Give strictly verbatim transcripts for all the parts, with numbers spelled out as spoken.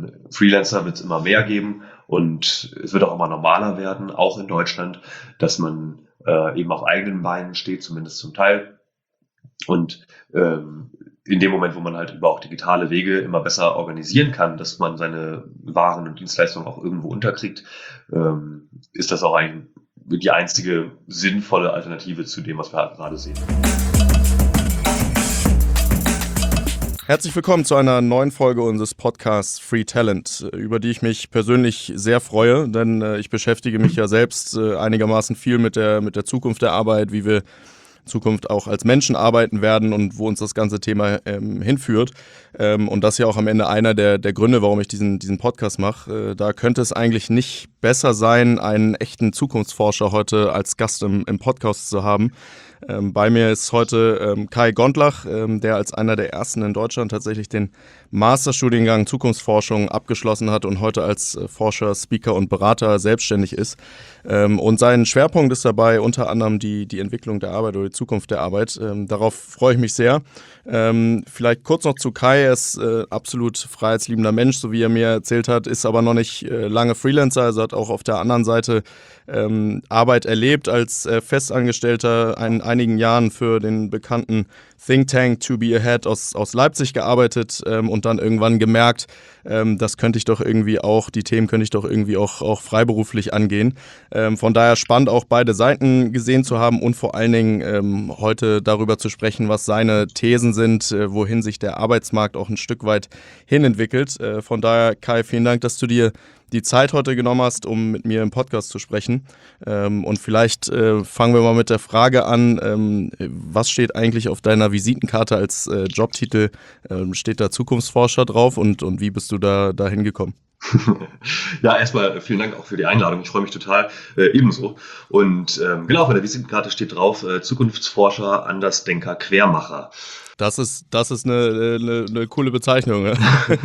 ähm, Freelancer wird es immer mehr geben und es wird auch immer normaler werden, auch in Deutschland, dass man äh, eben auf eigenen Beinen steht, zumindest zum Teil. Und ähm, in dem Moment, wo man halt über auch digitale Wege immer besser organisieren kann, dass man seine Waren und Dienstleistungen auch irgendwo unterkriegt, ähm, ist das auch ein, die einzige sinnvolle Alternative zu dem, was wir halt gerade sehen. Herzlich willkommen zu einer neuen Folge unseres Podcasts Free Talent, über die ich mich persönlich sehr freue, denn äh, ich beschäftige mich ja selbst äh, einigermaßen viel mit der, mit der Zukunft der Arbeit, wie wir in Zukunft auch als Menschen arbeiten werden und wo uns das ganze Thema ähm, hinführt. Ähm, und das ist ja auch am Ende einer der, der Gründe, warum ich diesen, diesen Podcast mache. Äh, da könnte es eigentlich nicht besser sein, einen echten Zukunftsforscher heute als Gast im, im Podcast zu haben. Ähm, bei mir ist heute ähm, Kai Gondlach, ähm, der als einer der ersten in Deutschland tatsächlich den Masterstudiengang Zukunftsforschung abgeschlossen hat und heute als äh, Forscher, Speaker und Berater selbstständig ist. Ähm, und sein Schwerpunkt ist dabei unter anderem die, die Entwicklung der Arbeit oder die Zukunft der Arbeit. Ähm, darauf freue ich mich sehr. Ähm, vielleicht kurz noch zu Kai. Er ist äh, absolut freiheitsliebender Mensch, so wie er mir erzählt hat, ist aber noch nicht äh, lange Freelancer, also hat auch auf der anderen Seite ähm, Arbeit erlebt als äh, Festangestellter, in einigen Jahren für den bekannten Think Tank To Be Ahead aus, aus Leipzig gearbeitet ähm, und dann irgendwann gemerkt, ähm, das könnte ich doch irgendwie auch, die Themen könnte ich doch irgendwie auch, auch freiberuflich angehen. Ähm, von daher spannend auch beide Seiten gesehen zu haben und vor allen Dingen ähm, heute darüber zu sprechen, was seine Thesen sind, äh, wohin sich der Arbeitsmarkt auch ein Stück weit hin entwickelt. Äh, von daher, Kai, vielen Dank, dass du dir die Zeit heute genommen hast, um mit mir im Podcast zu sprechen. Ähm, und vielleicht äh, fangen wir mal mit der Frage an, ähm, was steht eigentlich auf deiner Visitenkarte als äh, Jobtitel? Ähm, steht da Zukunftsforscher drauf und, und wie bist du da, da hingekommen? Ja, erstmal vielen Dank auch für die Einladung. Ich freue mich total, äh, ebenso. Und ähm, genau, auf der Visitenkarte steht drauf, äh, Zukunftsforscher, Andersdenker, Quermacher. Das ist, das ist eine, eine, eine coole Bezeichnung. Ne?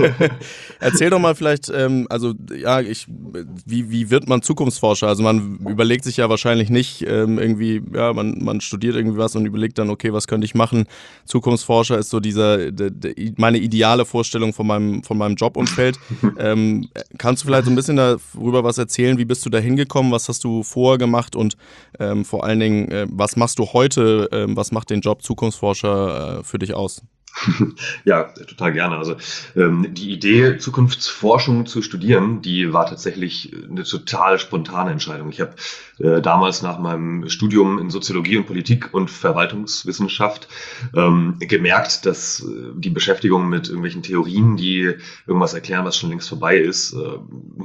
Erzähl doch mal vielleicht, ähm, also ja, ich, wie, wie wird man Zukunftsforscher? Also man überlegt sich ja wahrscheinlich nicht ähm, irgendwie, ja, man, man studiert irgendwie was und überlegt dann, okay, was könnte ich machen? Zukunftsforscher ist so dieser, de, de, meine ideale Vorstellung von meinem, von meinem Jobumfeld. ähm, kannst du vielleicht so ein bisschen darüber was erzählen? Wie bist du da hingekommen? Was hast du vorher gemacht? Und ähm, vor allen Dingen, äh, was machst du heute? Ähm, was macht den Job Zukunftsforscher äh, für dich aus? Ja, total gerne. Also ähm, die Idee, Zukunftsforschung zu studieren, die war tatsächlich eine total spontane Entscheidung. Ich habe äh, damals nach meinem Studium in Soziologie und Politik und Verwaltungswissenschaft ähm, gemerkt, dass äh, die Beschäftigung mit irgendwelchen Theorien, die irgendwas erklären, was schon längst vorbei ist, äh,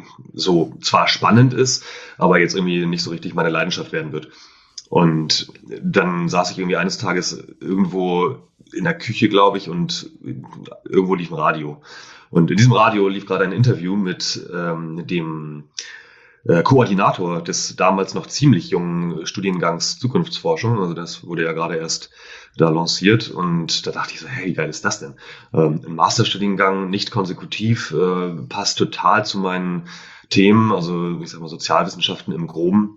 so zwar spannend ist, aber jetzt irgendwie nicht so richtig meine Leidenschaft werden wird. Und dann saß ich irgendwie eines Tages irgendwo in der Küche, glaube ich, und irgendwo lief ein Radio. Und in diesem Radio lief gerade ein Interview mit ähm, dem äh, Koordinator des damals noch ziemlich jungen Studiengangs Zukunftsforschung. Also das wurde ja gerade erst da lanciert. Und da dachte ich so, hey, wie geil ist das denn? Ähm, ein Masterstudiengang, nicht konsekutiv, äh, passt total zu meinen Themen, also ich sag mal Sozialwissenschaften im Groben.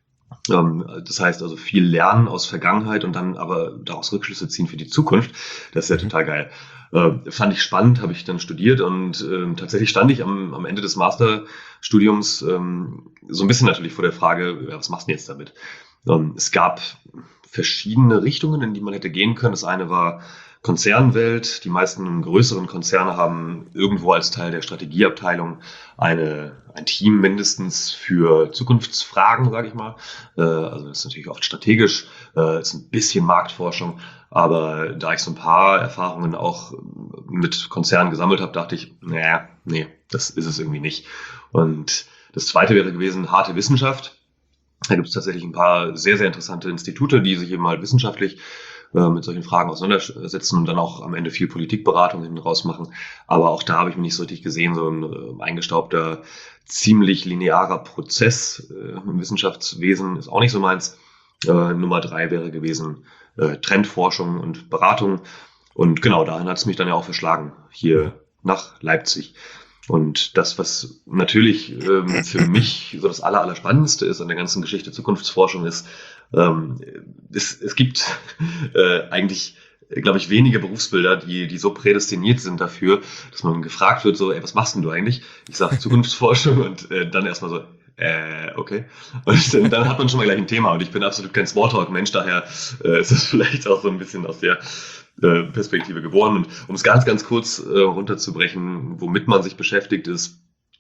Das heißt also viel lernen aus Vergangenheit und dann aber daraus Rückschlüsse ziehen für die Zukunft. Das ist ja total geil. Äh, fand ich spannend, habe ich dann studiert und äh, tatsächlich stand ich am, am Ende des Masterstudiums ähm, so ein bisschen natürlich vor der Frage, ja, was machst du denn jetzt damit? Ähm, es gab verschiedene Richtungen, in die man hätte gehen können. Das eine war Konzernwelt. Die meisten größeren Konzerne haben irgendwo als Teil der Strategieabteilung eine, ein Team mindestens für Zukunftsfragen, sage ich mal. Äh, also das ist natürlich oft strategisch, äh, ist ein bisschen Marktforschung. Aber da ich so ein paar Erfahrungen auch mit Konzernen gesammelt habe, dachte ich, naja, nee, das ist es irgendwie nicht. Und das zweite wäre gewesen, harte Wissenschaft. Da gibt es tatsächlich ein paar sehr, sehr interessante Institute, die sich eben halt wissenschaftlich mit solchen Fragen auseinandersetzen und dann auch am Ende viel Politikberatung hinten raus machen. Aber auch da habe ich mich nicht so richtig gesehen, so ein äh, eingestaubter, ziemlich linearer Prozess äh, im Wissenschaftswesen ist auch nicht so meins. Äh, Nummer drei wäre gewesen äh, Trendforschung und Beratung. Und genau, dahin hat es mich dann ja auch verschlagen, hier nach Leipzig. Und das, was natürlich ähm, für mich so das Aller, Allerspannendste ist an der ganzen Geschichte Zukunftsforschung ist, ähm, es, es gibt äh, eigentlich glaube ich, wenige Berufsbilder, die, die so prädestiniert sind dafür, dass man gefragt wird, so, ey, was machst denn du eigentlich? Ich sage Zukunftsforschung und äh, dann erstmal so, äh, okay. Und dann, dann hat man schon mal gleich ein Thema und ich bin absolut kein Smalltalk-Mensch, daher äh, ist es vielleicht auch so ein bisschen aus der äh, Perspektive geboren. Und um es ganz, ganz kurz äh, runterzubrechen, womit man sich beschäftigt, ist,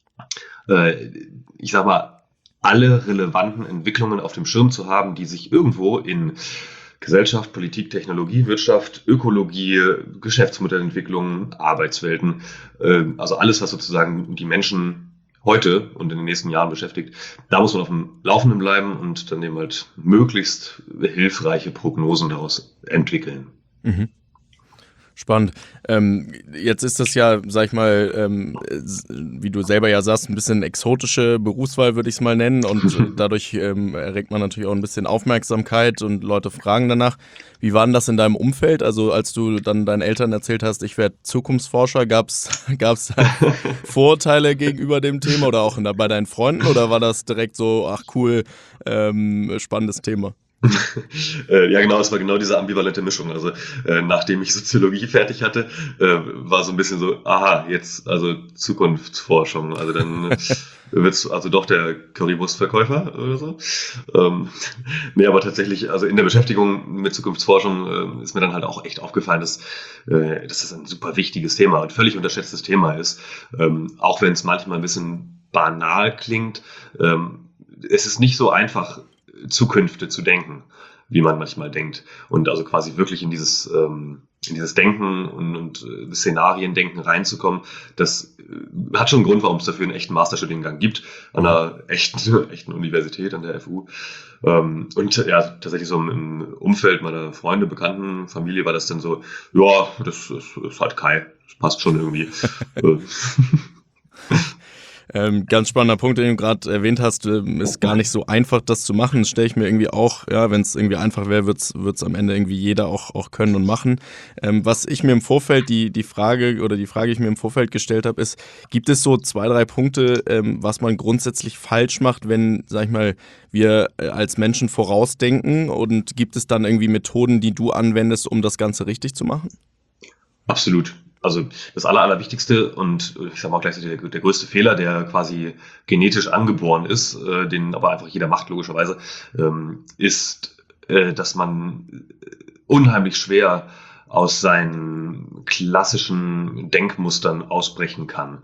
äh, ich sag mal, alle relevanten Entwicklungen auf dem Schirm zu haben, die sich irgendwo in Gesellschaft, Politik, Technologie, Wirtschaft, Ökologie, Geschäftsmodellentwicklung, Arbeitswelten, äh, also alles, was sozusagen die Menschen heute und in den nächsten Jahren beschäftigt, da muss man auf dem Laufenden bleiben und dann eben halt möglichst hilfreiche Prognosen daraus entwickeln. Mhm. Spannend. Ähm, jetzt ist das ja, sag ich mal, ähm, wie du selber ja sagst, ein bisschen exotische Berufswahl, würde ich es mal nennen. Und dadurch ähm, erregt man natürlich auch ein bisschen Aufmerksamkeit und Leute fragen danach. Wie war denn das in deinem Umfeld? Also als du dann deinen Eltern erzählt hast, ich werde Zukunftsforscher, gab es gab's da Vorurteile gegenüber dem Thema oder auch in, bei deinen Freunden? Oder war das direkt so, ach cool, ähm, spannendes Thema? äh, ja, genau, es war genau diese ambivalente Mischung. Also äh, nachdem ich Soziologie fertig hatte, äh, war so ein bisschen so, aha, jetzt also Zukunftsforschung. Also dann äh, wird's also doch der Currywurstverkäufer oder so. Ähm, nee, aber tatsächlich, also in der Beschäftigung mit Zukunftsforschung äh, ist mir dann halt auch echt aufgefallen, dass, äh, dass das ein super wichtiges Thema und völlig unterschätztes Thema ist. Ähm, auch wenn es manchmal ein bisschen banal klingt, ähm, es ist nicht so einfach, Zukünfte zu denken, wie man manchmal denkt. Und also quasi wirklich in dieses, ähm, in dieses Denken und, und äh, Szenariendenken reinzukommen, das äh, hat schon einen Grund, warum es dafür einen echten Masterstudiengang gibt, an einer echten, echten Universität, an der F U. Ähm, und ja, tatsächlich so im Umfeld meiner Freunde, Bekannten, Familie war das dann so, ja, das, das ist halt Kai, das passt schon irgendwie. Ähm, ganz spannender Punkt, den du gerade erwähnt hast, ähm, ist gar nicht so einfach, das zu machen. Das stelle ich mir irgendwie auch, ja, wenn es irgendwie einfach wäre, wird es am Ende irgendwie jeder auch, auch können und machen. Ähm, was ich mir im Vorfeld, die, die Frage oder die Frage, die ich mir im Vorfeld gestellt habe, ist, gibt es so zwei, drei Punkte, ähm, was man grundsätzlich falsch macht, wenn, sag ich mal, wir äh, als Menschen vorausdenken, und gibt es dann irgendwie Methoden, die du anwendest, um das Ganze richtig zu machen? Absolut. Also das Aller, Allerwichtigste und ich sage mal auch gleichzeitig der, der größte Fehler, der quasi genetisch angeboren ist, äh, den aber einfach jeder macht, logischerweise, ähm, ist, äh, dass man unheimlich schwer aus seinen klassischen Denkmustern ausbrechen kann.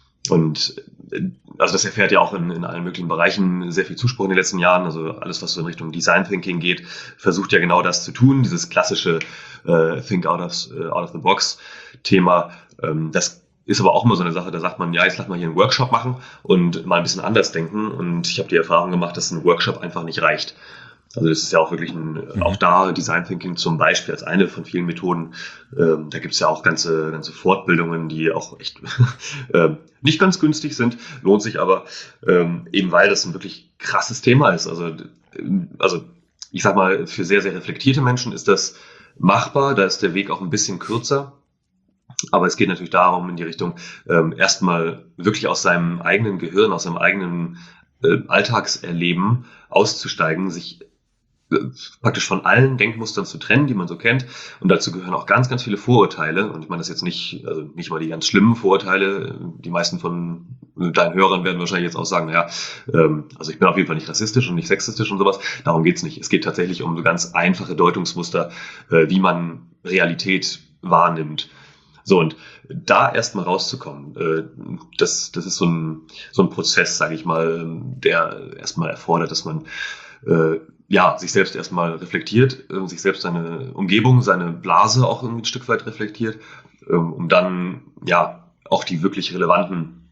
Und also das erfährt ja auch in, in allen möglichen Bereichen sehr viel Zuspruch in den letzten Jahren. Also alles, was so in Richtung Design Thinking geht, versucht ja genau das zu tun. Dieses klassische äh, Think out of, uh, out of the box Thema. Ähm, das ist aber auch immer so eine Sache, da sagt man, ja, jetzt lass mal hier einen Workshop machen und mal ein bisschen anders denken. Und ich habe die Erfahrung gemacht, dass ein Workshop einfach nicht reicht. Also das ist ja auch wirklich ein, mhm. auch da Design Thinking zum Beispiel als eine von vielen Methoden. Ähm, da gibt's ja auch ganze, ganze Fortbildungen, die auch echt äh, nicht ganz günstig sind, lohnt sich aber, ähm, eben weil das ein wirklich krasses Thema ist. Also, also ich sag mal, für sehr, sehr reflektierte Menschen ist das machbar, da ist der Weg auch ein bisschen kürzer. Aber es geht natürlich darum, in die Richtung, ähm, erstmal wirklich aus seinem eigenen Gehirn, aus seinem eigenen äh, Alltagserleben auszusteigen, sich praktisch von allen Denkmustern zu trennen, die man so kennt. Und dazu gehören auch ganz, ganz viele Vorurteile. Und ich meine das jetzt nicht, also nicht mal die ganz schlimmen Vorurteile. Die meisten von deinen Hörern werden wahrscheinlich jetzt auch sagen, naja, ähm, also ich bin auf jeden Fall nicht rassistisch und nicht sexistisch und sowas. Darum geht's nicht. Es geht tatsächlich um so ganz einfache Deutungsmuster, äh, wie man Realität wahrnimmt. So, und da erstmal rauszukommen, äh, das, das ist so ein, so ein Prozess, sage ich mal, der erstmal erfordert, dass man äh, ja, sich selbst erstmal reflektiert, äh, sich selbst seine Umgebung, seine Blase auch ein Stück weit reflektiert, ähm, um dann ja auch die wirklich relevanten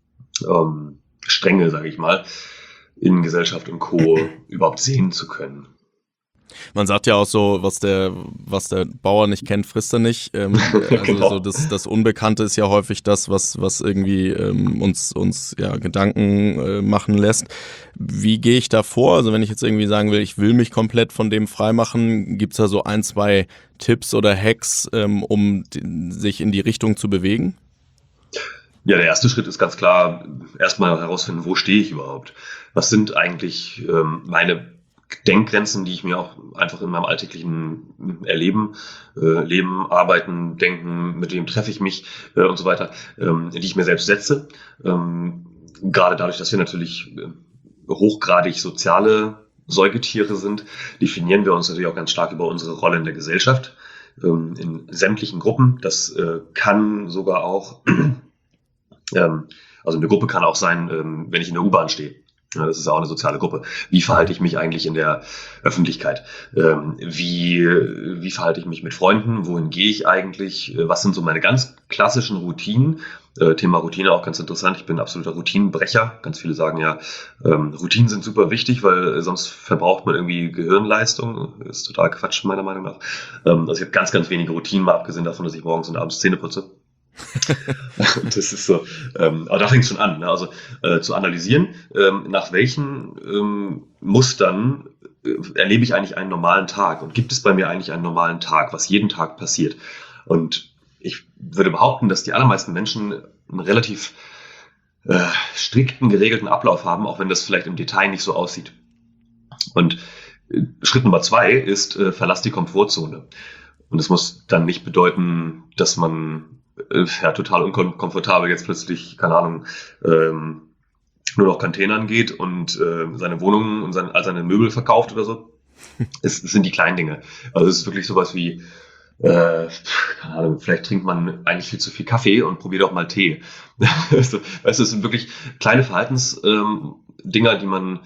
ähm, Stränge, sage ich mal, in Gesellschaft und Co. überhaupt sehen zu können. Man sagt ja auch so, was der, was der Bauer nicht kennt, frisst er nicht. Ähm, also Genau. so das, das Unbekannte ist ja häufig das, was, was irgendwie ähm, uns, uns ja, Gedanken äh, machen lässt. Wie gehe ich da vor? Also wenn ich jetzt irgendwie sagen will, ich will mich komplett von dem freimachen, gibt es da so ein, zwei Tipps oder Hacks, ähm, um die, sich in die Richtung zu bewegen? Ja, der erste Schritt ist ganz klar, erstmal herausfinden, wo stehe ich überhaupt? Was sind eigentlich ähm, meine Denkgrenzen, die ich mir auch einfach in meinem alltäglichen Erleben, äh, Leben, Arbeiten, Denken, mit wem treffe ich mich äh, und so weiter, ähm, die ich mir selbst setze. Ähm, gerade dadurch, dass wir natürlich äh, hochgradig soziale Säugetiere sind, definieren wir uns natürlich auch ganz stark über unsere Rolle in der Gesellschaft, ähm, in sämtlichen Gruppen. Das äh, kann sogar auch, ähm, also eine Gruppe kann auch sein, ähm, wenn ich in der U-Bahn stehe. Ja, das ist ja auch eine soziale Gruppe. Wie verhalte ich mich eigentlich in der Öffentlichkeit? Ähm, wie, wie verhalte ich mich mit Freunden? Wohin gehe ich eigentlich? Was sind so meine ganz klassischen Routinen? Äh, Thema Routine auch ganz interessant. Ich bin ein absoluter Routinenbrecher. Ganz viele sagen ja, ähm, Routinen sind super wichtig, weil sonst verbraucht man irgendwie Gehirnleistung. Das ist total Quatsch, meiner Meinung nach. Ähm, also ich habe ganz, ganz wenige Routinen, mal abgesehen davon, dass ich morgens und abends Zähne putze. Das ist so, ähm, aber da fängt es schon an, ne? Also äh, zu analysieren, ähm, nach welchen ähm, Mustern äh, erlebe ich eigentlich einen normalen Tag und gibt es bei mir eigentlich einen normalen Tag, was jeden Tag passiert. Und ich würde behaupten, dass die allermeisten Menschen einen relativ äh, strikten, geregelten Ablauf haben, auch wenn das vielleicht im Detail nicht so aussieht. Und äh, Schritt Nummer zwei ist, äh, verlass die Komfortzone. Und das muss dann nicht bedeuten, dass man ja, total unkomfortabel jetzt plötzlich, keine Ahnung, ähm, nur noch Containern geht und äh, seine Wohnung und sein, all seine Möbel verkauft oder so. Es, es sind die kleinen Dinge. Also es ist wirklich sowas wie, äh, keine Ahnung, vielleicht trinkt man eigentlich viel zu viel Kaffee und probiert auch mal Tee. Also, weißt du, es sind wirklich kleine Verhaltensdinger, ähm, die man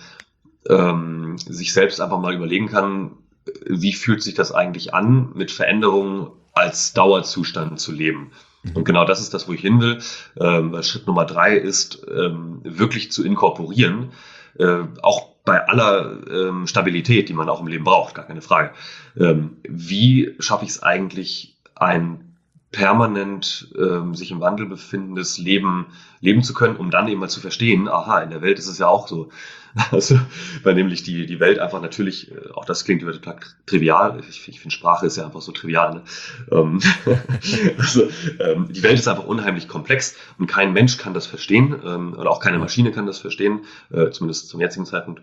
ähm, sich selbst einfach mal überlegen kann, wie fühlt sich das eigentlich an, mit Veränderungen als Dauerzustand zu leben. Und genau das ist das, wo ich hin will. Ähm, Schritt Nummer drei ist, ähm, wirklich zu inkorporieren, äh, auch bei aller ähm, Stabilität, die man auch im Leben braucht, gar keine Frage. Ähm, wie schaffe ich es eigentlich, ein permanent ähm, sich im Wandel befindendes Leben leben zu können, um dann eben mal zu verstehen, aha, in der Welt ist es ja auch so. Also, weil nämlich die, die Welt einfach natürlich, auch das klingt über total trivial, ich, ich finde Sprache ist ja einfach so trivial, ne? ähm, also, ähm, die Welt ist einfach unheimlich komplex und kein Mensch kann das verstehen, ähm, oder auch keine Maschine kann das verstehen, äh, zumindest zum jetzigen Zeitpunkt.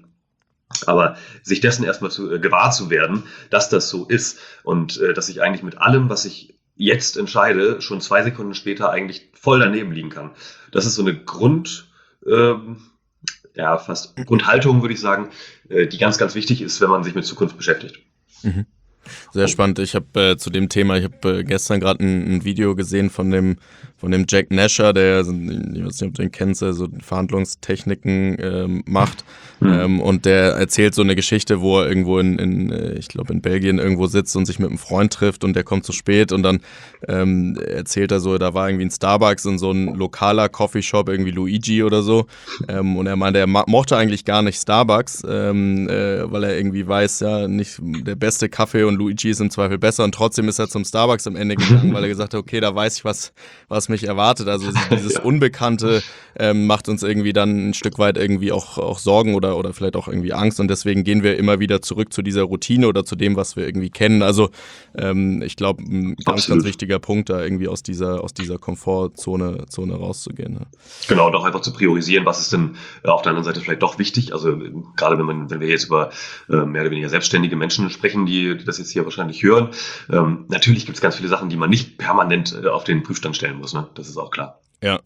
Aber sich dessen erstmal zu, äh, gewahr zu werden, dass das so ist und äh, dass ich eigentlich mit allem, was ich jetzt entscheide, schon zwei Sekunden später eigentlich voll daneben liegen kann. Das ist so eine Grund, ähm, ja, fast Grundhaltung, würde ich sagen, äh, die ganz, ganz wichtig ist, wenn man sich mit Zukunft beschäftigt. Mhm. Sehr spannend. Ich habe äh, zu dem Thema, ich habe äh, gestern gerade ein, ein Video gesehen von dem von dem Jack Nasher, der, ich weiß nicht, ob du den kennst, der so Verhandlungstechniken ähm, macht. Mhm. Ähm, und der erzählt so eine Geschichte, wo er irgendwo in, in ich glaube in Belgien irgendwo sitzt und sich mit einem Freund trifft und der kommt zu spät und dann ähm, erzählt er so, da war irgendwie ein Starbucks und so ein lokaler Coffeeshop, irgendwie Luigi oder so. Ähm, und er meinte, er mochte eigentlich gar nicht Starbucks, ähm, äh, weil er irgendwie weiß, ja, nicht der beste Kaffee und Luigi ist im Zweifel besser und trotzdem ist er zum Starbucks am Ende gegangen, weil er gesagt hat, okay, da weiß ich, was, was mich erwartet. Also dieses ja. Unbekannte ähm, macht uns irgendwie dann ein Stück weit irgendwie auch, auch Sorgen oder, oder vielleicht auch irgendwie Angst und deswegen gehen wir immer wieder zurück zu dieser Routine oder zu dem, was wir irgendwie kennen. Also ähm, ich glaube, ein ganz, Absolut. ganz wichtiger Punkt, da irgendwie aus dieser, aus dieser Komfortzone Zone rauszugehen. Ja. Genau, und auch einfach zu priorisieren, was ist denn auf der anderen Seite vielleicht doch wichtig. Also gerade wenn man, wenn wir jetzt über äh, mehr oder weniger selbstständige Menschen sprechen, die, die das jetzt hier wahrscheinlich hören, ähm, natürlich gibt es ganz viele Sachen, die man nicht permanent äh, auf den Prüfstand stellen muss. Ne? Das ist auch klar. Ja.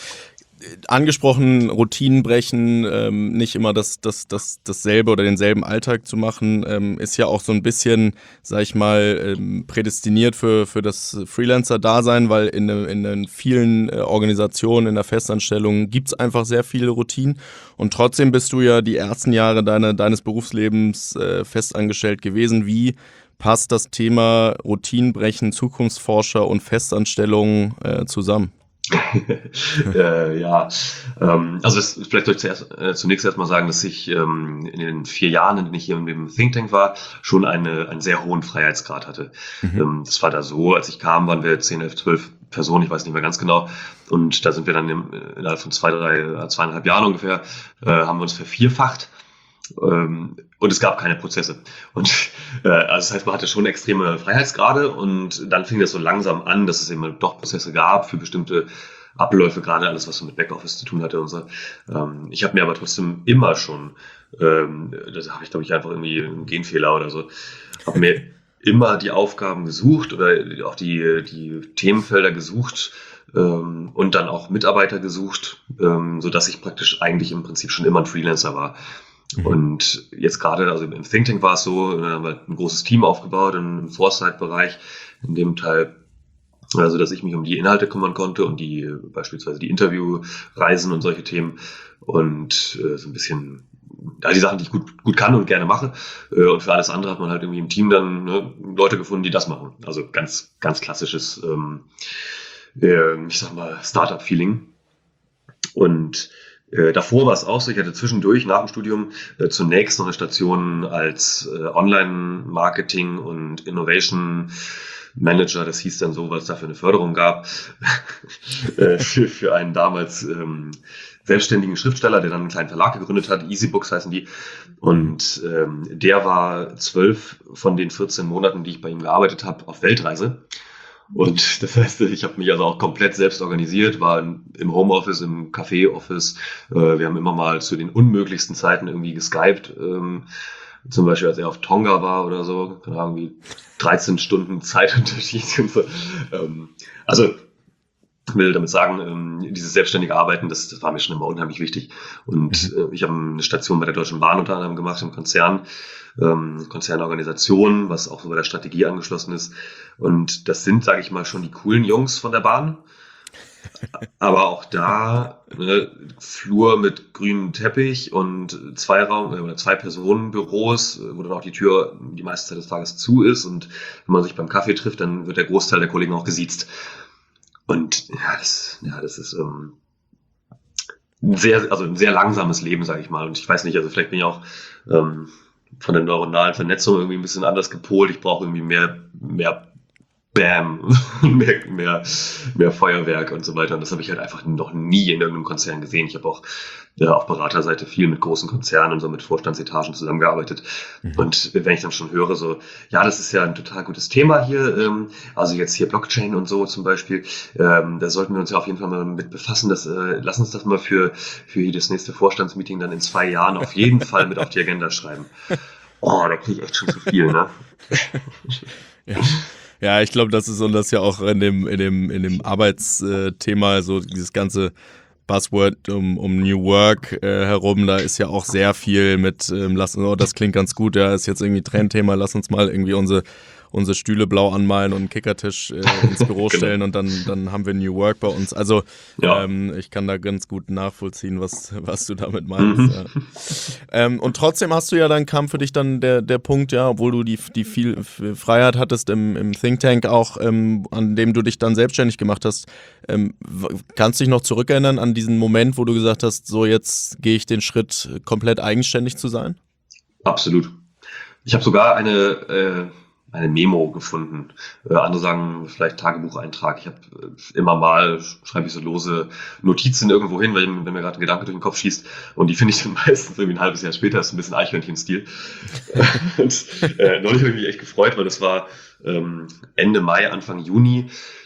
Angesprochen, Routinen brechen, ähm, nicht immer das, das, das, dasselbe oder denselben Alltag zu machen, ähm, ist ja auch so ein bisschen, sag ich mal, ähm, prädestiniert für, für das Freelancer-Dasein, weil in, in, in vielen äh, Organisationen, in der Festanstellung gibt's einfach sehr viele Routinen und trotzdem bist du ja die ersten Jahre deine, deines Berufslebens äh, festangestellt gewesen. Wie passt das Thema Routinenbrechen, Zukunftsforscher und Festanstellung äh, zusammen? äh, ja, ähm, also das, vielleicht soll ich zuerst, äh, zunächst erstmal sagen, dass ich ähm, in den vier Jahren, in denen ich hier in dem Think Tank war, schon eine, einen sehr hohen Freiheitsgrad hatte. Mhm. Ähm, das war da so, als ich kam, waren wir zehn, elf, zwölf Personen, ich weiß nicht mehr ganz genau. Und da sind wir dann im, innerhalb von zwei, drei, zweieinhalb Jahren ungefähr, äh, haben wir uns vervierfacht. Ähm, und es gab keine Prozesse. Und äh, also das heißt, man hatte schon extreme Freiheitsgrade und dann fing das so langsam an, dass es eben doch Prozesse gab für bestimmte Abläufe, gerade alles, was so mit Backoffice zu tun hatte und so. Ähm, ich habe mir aber trotzdem immer schon, ähm, das habe ich glaube ich einfach irgendwie einen Genfehler oder so, habe mir immer die Aufgaben gesucht oder auch die, die Themenfelder gesucht ähm, und dann auch Mitarbeiter gesucht, ähm, sodass ich praktisch eigentlich im Prinzip schon immer ein Freelancer war. Mhm. Und jetzt gerade, also im Think Tank war es so, wir haben halt ein großes Team aufgebaut im Foresight-Bereich, in dem Teil, also dass ich mich um die Inhalte kümmern konnte und die beispielsweise die Interviewreisen und solche Themen und äh, so ein bisschen all die Sachen, die ich gut, gut kann und gerne mache. Äh, und für alles andere hat man halt irgendwie im Team dann ne, Leute gefunden, die das machen. Also ganz, ganz klassisches, ähm, äh, ich sag mal, Startup-Feeling. Und äh, davor war es auch so, ich hatte zwischendurch nach dem Studium äh, zunächst noch eine Station als äh, Online-Marketing und Innovation Manager, das hieß dann so, weil es dafür eine Förderung gab, äh, für, für einen damals ähm, selbstständigen Schriftsteller, der dann einen kleinen Verlag gegründet hat, Easy Books heißen die. Und ähm, der war zwölf von den vierzehn Monaten, die ich bei ihm gearbeitet habe, auf Weltreise. Und das heißt, ich habe mich also auch komplett selbst organisiert, war im Homeoffice, im Café-Office. Äh, wir haben immer mal zu den unmöglichsten Zeiten irgendwie geskypt. Ähm, zum Beispiel, als er auf Tonga war oder so, keine Ahnung, wie dreizehn Stunden Zeitunterschied und so. Ähm, also, ich will damit sagen, ähm, dieses selbstständige Arbeiten, das, das war mir schon immer unheimlich wichtig. Und äh, ich habe eine Station bei der Deutschen Bahn unter anderem gemacht, im Konzern, ähm, Konzernorganisation, was auch so bei der Strategie angeschlossen ist. Und das sind, sage ich mal, schon die coolen Jungs von der Bahn. Aber auch da ne, Flur mit grünem Teppich und zwei Raum oder zwei Personenbüros, wo dann auch die Tür die meiste Zeit des Tages zu ist. Und wenn man sich beim Kaffee trifft, dann wird der Großteil der Kollegen auch gesiezt. Und ja, das, ja, das ist ähm, ein sehr, also ein sehr langsames Leben, sage ich mal. Und ich weiß nicht, also vielleicht bin ich auch ähm, von der neuronalen Vernetzung irgendwie ein bisschen anders gepolt. Ich brauche irgendwie mehr, mehr Bam, mehr, mehr, mehr Feuerwerk und so weiter. Und das habe ich halt einfach noch nie in irgendeinem Konzern gesehen. Ich habe auch ja, auf Beraterseite viel mit großen Konzernen und so mit Vorstandsetagen zusammengearbeitet. Mhm. Und wenn ich dann schon höre, so, ja, das ist ja ein total gutes Thema hier, ähm, also jetzt hier Blockchain und so zum Beispiel, ähm, da sollten wir uns ja auf jeden Fall mal mit befassen. Das, äh, lass uns das mal für, für das nächste Vorstandsmeeting dann in zwei Jahren auf jeden Fall mit auf die Agenda schreiben. Oh, da kriege ich echt schon zu viel, ne? Ja. Ja, ich glaube, das ist und das ja auch in dem in dem in dem Arbeitsthema so dieses ganze Buzzword um, um New Work äh, herum, da ist ja auch sehr viel mit ähm, lass, oh, das klingt ganz gut, ja, ist jetzt irgendwie Trendthema, lass uns mal irgendwie unsere unsere Stühle blau anmalen und einen Kickertisch äh, ins Büro stellen genau. und dann dann haben wir New Work bei uns. Also ja. ähm, ich kann da ganz gut nachvollziehen, was was du damit meinst. Mhm. Ja. Ähm, und trotzdem hast du ja dann kam für dich dann der der Punkt, ja, obwohl du die die viel Freiheit hattest im im Think Tank auch, ähm, an dem du dich dann selbstständig gemacht hast. Ähm, kannst du dich noch zurückerinnern an diesen Moment, wo du gesagt hast, so jetzt gehe ich den Schritt, komplett eigenständig zu sein? Absolut. Ich habe sogar eine äh eine Memo gefunden. Äh, andere sagen vielleicht Tagebucheintrag. Ich habe äh, immer mal, schreibe ich so lose Notizen irgendwo hin, weil, wenn mir gerade ein Gedanke durch den Kopf schießt. Und die finde ich dann meistens irgendwie ein halbes Jahr später. Das ist ein bisschen Eichhörnchen-Stil. Und äh, neulich habe ich mich echt gefreut, weil das war ähm, Ende Mai, Anfang Juni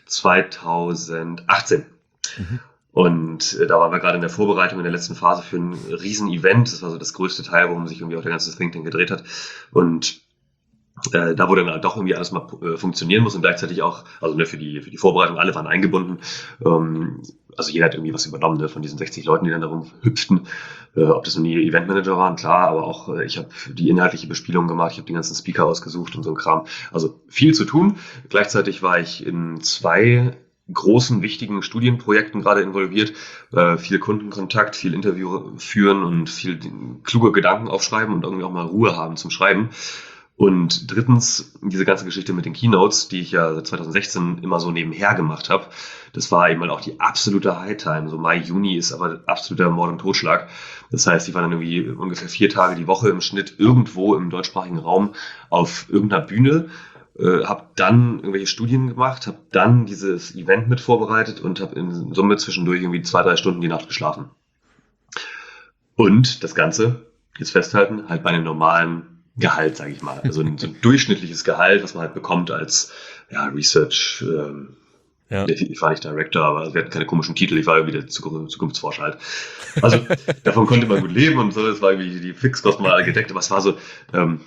zweitausendachtzehn. Mhm. Und äh, da waren wir gerade in der Vorbereitung in der letzten Phase für ein Riesen-Event. Das war so das größte Teil, worum sich irgendwie auch der ganze Think Tank gedreht hat. Und Äh, da wo dann halt doch irgendwie alles mal äh, funktionieren muss und gleichzeitig auch, also ne, für die für die Vorbereitung, alle waren eingebunden. Ähm, also jeder hat irgendwie was übernommen, ne, von diesen sechzig Leuten, die dann darum hüpften. Äh, ob das nun die Eventmanager waren, klar, aber auch äh, ich habe die inhaltliche Bespielung gemacht, ich habe die ganzen Speaker ausgesucht und so ein Kram. Also viel zu tun. Gleichzeitig war ich in zwei großen, wichtigen Studienprojekten gerade involviert, äh, viel Kundenkontakt, viel Interview führen und viel kluge Gedanken aufschreiben und irgendwie auch mal Ruhe haben zum Schreiben. Und drittens, diese ganze Geschichte mit den Keynotes, die ich ja seit zweitausendsechzehn immer so nebenher gemacht habe, das war eben halt auch die absolute High-Time. So Mai, Juni ist aber absoluter Mord und Totschlag. Das heißt, ich war dann irgendwie ungefähr vier Tage die Woche im Schnitt irgendwo im deutschsprachigen Raum auf irgendeiner Bühne, äh, habe dann irgendwelche Studien gemacht, habe dann dieses Event mit vorbereitet und habe in Summe zwischendurch irgendwie zwei, drei Stunden die Nacht geschlafen. Und das Ganze, jetzt festhalten, halt bei einem normalen Gehalt, sage ich mal. Also ein, so ein durchschnittliches Gehalt, was man halt bekommt als ja, Research ähm, Ja. Ich, ich war nicht Director, aber wir hatten keine komischen Titel, ich war irgendwie der Zukunftsforscher halt. Also davon konnte man gut leben und so, das war irgendwie die Fixkosten mal gedeckt, aber es war so, ähm,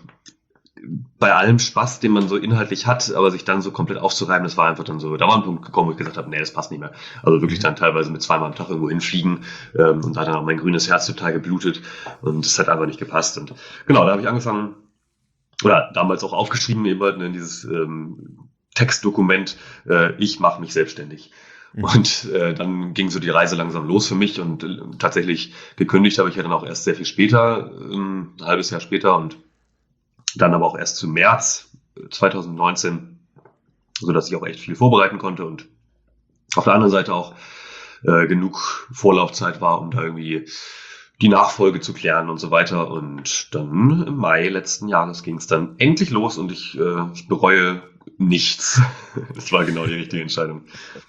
bei allem Spaß, den man so inhaltlich hat, aber sich dann so komplett aufzureiben, das war einfach dann so, da war ein Punkt gekommen, wo ich gesagt habe, nee, das passt nicht mehr. Also wirklich dann teilweise mit zweimal am Tag irgendwo hinfliegen ähm, und da hat dann auch mein grünes Herz total geblutet und das hat einfach nicht gepasst. Und genau, da habe ich angefangen, oder damals auch aufgeschrieben, eben halt in dieses ähm, Textdokument, äh, ich mache mich selbstständig. Mhm. Und äh, dann ging so die Reise langsam los für mich und äh, tatsächlich gekündigt habe ich ja dann auch erst sehr viel später, äh, ein halbes Jahr später und dann aber auch erst zu März zwanzig neunzehn, sodass ich auch echt viel vorbereiten konnte und auf der anderen Seite auch äh, genug Vorlaufzeit war, um da irgendwie die Nachfolge zu klären und so weiter. Und dann im Mai letzten Jahres ging es dann endlich los und ich, äh, ich bereue nichts. Das war genau die richtige Entscheidung.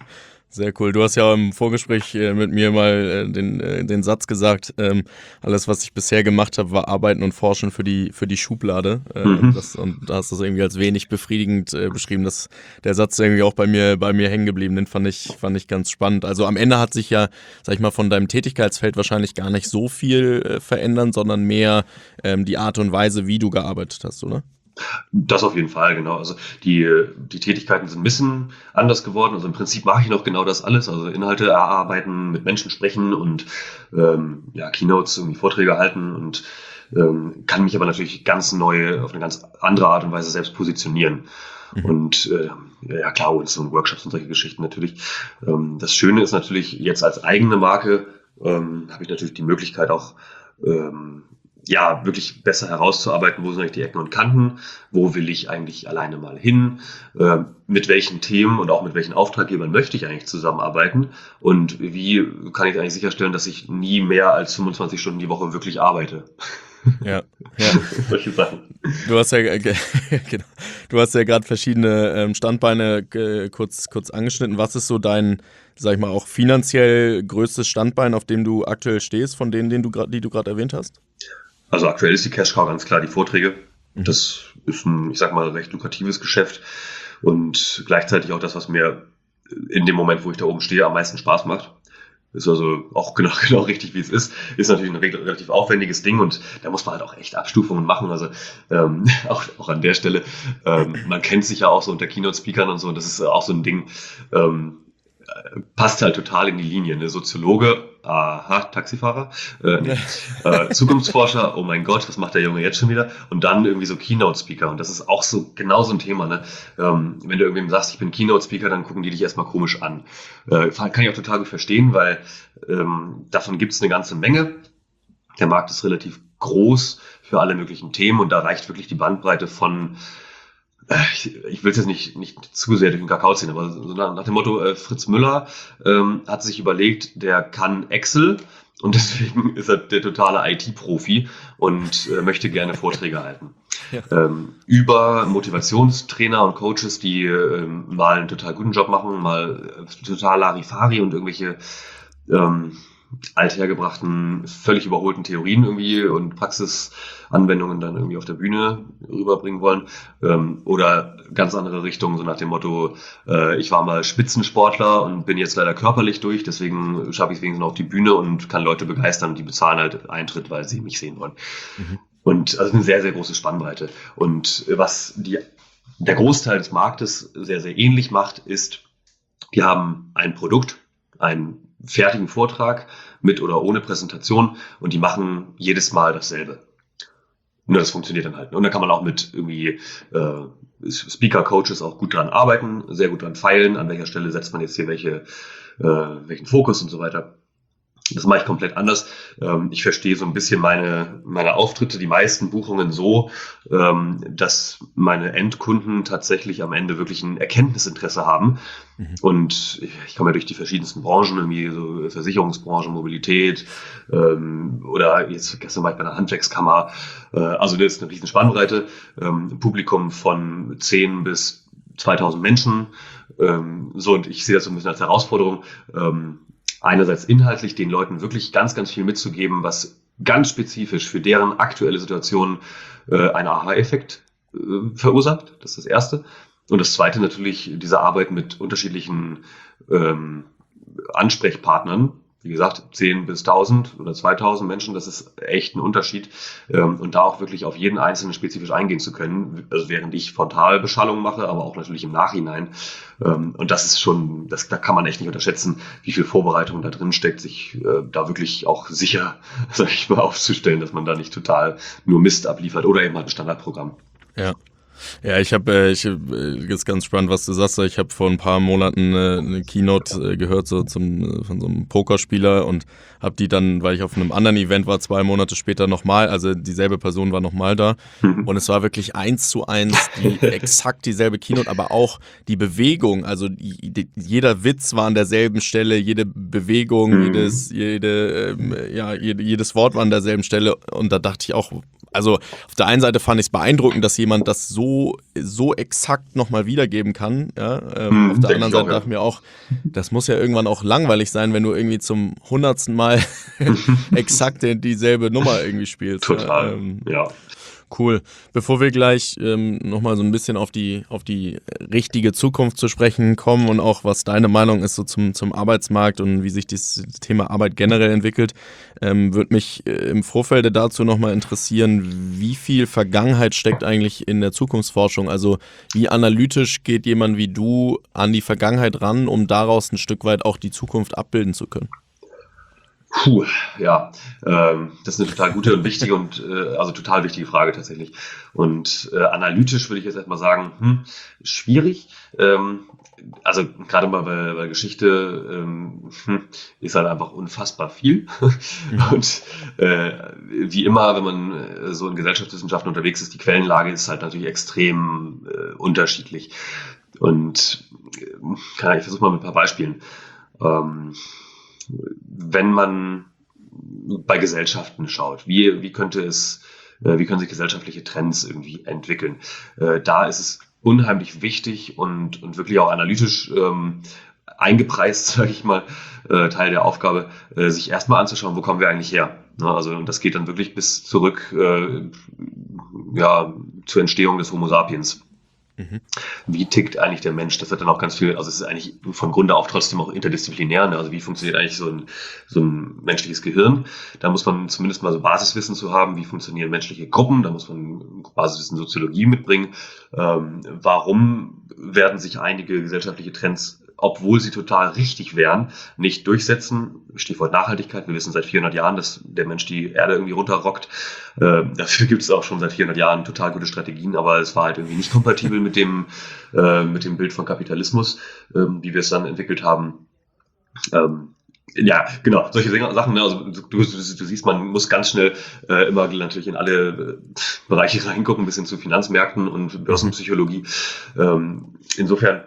Sehr cool. Du hast ja im Vorgespräch äh, mit mir mal äh, den, äh, den Satz gesagt, ähm, alles, was ich bisher gemacht habe, war Arbeiten und Forschen für die, für die Schublade. Äh, mhm. das, und da hast du es irgendwie als wenig befriedigend äh, beschrieben. Das, der Satz ist irgendwie auch bei mir, bei mir hängen geblieben. Den fand ich, fand ich ganz spannend. Also am Ende hat sich ja, sag ich mal, von deinem Tätigkeitsfeld wahrscheinlich gar nicht so viel äh, verändern, sondern mehr ähm, die Art und Weise, wie du gearbeitet hast, oder? Das auf jeden Fall, genau. Also die, die Tätigkeiten sind ein bisschen anders geworden. Also im Prinzip mache ich noch genau das alles. Also Inhalte erarbeiten, mit Menschen sprechen und ähm, ja, Keynotes, irgendwie Vorträge halten und ähm, kann mich aber natürlich ganz neu, auf eine ganz andere Art und Weise selbst positionieren. Mhm. Und äh, ja klar, und so Workshops und solche Geschichten natürlich. Ähm, das Schöne ist natürlich, jetzt als eigene Marke ähm, habe ich natürlich die Möglichkeit auch ähm, ja, wirklich besser herauszuarbeiten, wo sind eigentlich die Ecken und Kanten, wo will ich eigentlich alleine mal hin, äh, mit welchen Themen und auch mit welchen Auftraggebern möchte ich eigentlich zusammenarbeiten und wie kann ich eigentlich sicherstellen, dass ich nie mehr als fünfundzwanzig Stunden die Woche wirklich arbeite. Ja, ja. Solche Sachen. Du hast ja, äh, genau. Du hast ja gerade verschiedene ähm, Standbeine äh, kurz, kurz angeschnitten. Was ist so dein, sag ich mal, auch finanziell größtes Standbein, auf dem du aktuell stehst, von denen, den du grad, die du gerade erwähnt hast? Also aktuell ist die Cash Cow ganz klar die Vorträge. Das ist ein, ich sag mal, recht lukratives Geschäft und gleichzeitig auch das, was mir in dem Moment, wo ich da oben stehe, am meisten Spaß macht. Ist also auch genau, genau richtig, wie es ist. Ist natürlich ein relativ aufwendiges Ding und da muss man halt auch echt Abstufungen machen. Also ähm, auch, auch an der Stelle, ähm, man kennt sich ja auch so unter Keynote-Speakern und so und das ist auch so ein Ding, ähm, passt halt total in die Linie. Ne? Soziologe, aha, Taxifahrer, äh, nee. äh, Zukunftsforscher, oh mein Gott, was macht der Junge jetzt schon wieder? Und dann irgendwie so Keynote-Speaker. Und das ist auch so genau so ein Thema. Ne? Ähm, wenn du irgendwem sagst, ich bin Keynote-Speaker, dann gucken die dich erstmal komisch an. Äh, kann ich auch total gut verstehen, weil ähm, davon gibt es eine ganze Menge. Der Markt ist relativ groß für alle möglichen Themen und da reicht wirklich die Bandbreite von Ich, ich will es jetzt nicht, nicht zu sehr durch den Kakao ziehen, aber so nach, nach dem Motto, äh, Fritz Müller ähm, hat sich überlegt, der kann Excel und deswegen ist er der totale I T-Profi und äh, möchte gerne Vorträge halten. Ja. Ähm, über Motivationstrainer und Coaches, die ähm, mal einen total guten Job machen, mal äh, total Larifari und irgendwelche ähm, althergebrachten, völlig überholten Theorien irgendwie und Praxisanwendungen dann irgendwie auf der Bühne rüberbringen wollen. Ähm, oder ganz andere Richtungen, so nach dem Motto, äh, ich war mal Spitzensportler und bin jetzt leider körperlich durch, deswegen schaffe ich es wenigstens noch auf die Bühne und kann Leute begeistern und die bezahlen halt Eintritt, weil sie mich sehen wollen. Mhm. Und also eine sehr, sehr große Spannbreite. Und was die, der Großteil des Marktes sehr, sehr ähnlich macht, ist, die haben ein Produkt, ein fertigen Vortrag mit oder ohne Präsentation und die machen jedes Mal dasselbe. Und das funktioniert dann halt. Und da kann man auch mit irgendwie äh, Speaker-Coaches auch gut dran arbeiten, sehr gut dran feilen, an welcher Stelle setzt man jetzt hier welche, äh, welchen Fokus und so weiter. Das mache ich komplett anders. Ähm, ich verstehe so ein bisschen meine, meine Auftritte, die meisten Buchungen so, ähm, dass meine Endkunden tatsächlich am Ende wirklich ein Erkenntnisinteresse haben. Mhm. Und ich komme ja durch die verschiedensten Branchen, irgendwie so Versicherungsbranche, Mobilität, ähm, oder jetzt gestern war ich bei einer Handwerkskammer. Äh, also das ist eine riesen Spannbreite. Ähm, Publikum von zehn bis zweitausend Menschen. Ähm, so, und ich sehe das so ein bisschen als Herausforderung, ähm, einerseits inhaltlich den Leuten wirklich ganz, ganz viel mitzugeben, was ganz spezifisch für deren aktuelle Situation äh, einen Aha-Effekt äh, verursacht. Das ist das Erste. Und das Zweite natürlich diese Arbeit mit unterschiedlichen ähm, Ansprechpartnern. Wie gesagt, zehn bis tausend oder zweitausend Menschen, das ist echt ein Unterschied. Ähm, und da auch wirklich auf jeden Einzelnen spezifisch eingehen zu können, also während ich Frontalbeschallung mache, aber auch natürlich im Nachhinein. Ähm, und das ist schon, das, da kann man echt nicht unterschätzen, wie viel Vorbereitung da drin steckt, sich äh, da wirklich auch sicher, sag ich mal, aufzustellen, dass man da nicht total nur Mist abliefert oder eben halt ein Standardprogramm. Ja. Ja, ich habe, äh, ich äh, ist ganz spannend, was du sagst. Ich habe vor ein paar Monaten äh, eine Keynote äh, gehört so zum äh, von so einem Pokerspieler und habe die dann, weil ich auf einem anderen Event war, zwei Monate später nochmal, also dieselbe Person war nochmal da Mhm. und es war wirklich eins zu eins die exakt dieselbe Keynote, aber auch die Bewegung, also die, die, jeder Witz war an derselben Stelle, jede Bewegung, Mhm. jedes, jede, ähm, ja, jede, jedes Wort war an derselben Stelle und da dachte ich auch, also auf der einen Seite fand ich es beeindruckend, dass jemand das so, so exakt nochmal wiedergeben kann. Ja? Ähm, Mhm, auf der denke anderen ich auch, Seite ja. dachte ich mir auch, das muss ja irgendwann auch langweilig sein, wenn du irgendwie zum hundertsten Mal exakt dieselbe Nummer irgendwie spielst. Total, Ja? Ähm, ja. Cool. Bevor wir gleich ähm, nochmal so ein bisschen auf die, auf die richtige Zukunft zu sprechen kommen und auch was deine Meinung ist so zum, zum Arbeitsmarkt und wie sich das Thema Arbeit generell entwickelt, ähm, würde mich äh, im Vorfeld dazu nochmal interessieren, wie viel Vergangenheit steckt eigentlich in der Zukunftsforschung? Also wie analytisch geht jemand wie du an die Vergangenheit ran, um daraus ein Stück weit auch die Zukunft abbilden zu können? Puh, ja, ähm, das ist eine total gute und wichtige und äh, also total wichtige Frage tatsächlich. Und äh, analytisch würde ich jetzt erstmal sagen, hm, schwierig. Ähm, also gerade mal bei, bei Geschichte ähm, hm, ist halt einfach unfassbar viel. Mhm. Und äh, wie immer, wenn man äh, so in Gesellschaftswissenschaften unterwegs ist, die Quellenlage ist halt natürlich extrem äh, unterschiedlich. Und äh, kann, ich versuche mal mit ein paar Beispielen. Ähm, wenn man bei Gesellschaften schaut, wie, wie könnte es, äh, wie können sich gesellschaftliche Trends irgendwie entwickeln? Äh, da ist es unheimlich wichtig und, und wirklich auch analytisch ähm, eingepreist, sage ich mal, äh, Teil der Aufgabe, äh, sich erstmal anzuschauen, wo kommen wir eigentlich her? Ne, also und das geht dann wirklich bis zurück äh, ja, zur Entstehung des Homo sapiens. Mhm. Wie tickt eigentlich der Mensch? Das wird dann auch ganz viel, also es ist eigentlich von Grunde auf trotzdem auch interdisziplinär. Ne? Also wie funktioniert eigentlich so ein, so ein menschliches Gehirn? Da muss man zumindest mal so Basiswissen zu haben. Wie funktionieren menschliche Gruppen? Da muss man Basiswissen Soziologie mitbringen. Ähm, warum werden sich einige gesellschaftliche Trends, obwohl sie total richtig wären, nicht durchsetzen? Stichwort Nachhaltigkeit. Wir wissen seit vierhundert Jahren, dass der Mensch die Erde irgendwie runterrockt. Äh, dafür gibt es auch schon seit vierhundert Jahren total gute Strategien, aber es war halt irgendwie nicht kompatibel mit dem, äh, mit dem Bild von Kapitalismus, ähm, wie wir es dann entwickelt haben. Ähm, ja, genau, solche Sachen. Ne? Also du, du, du siehst, man muss ganz schnell äh, immer natürlich in alle äh, Bereiche reingucken, bis hin zu Finanzmärkten und Börsenpsychologie. Ähm, insofern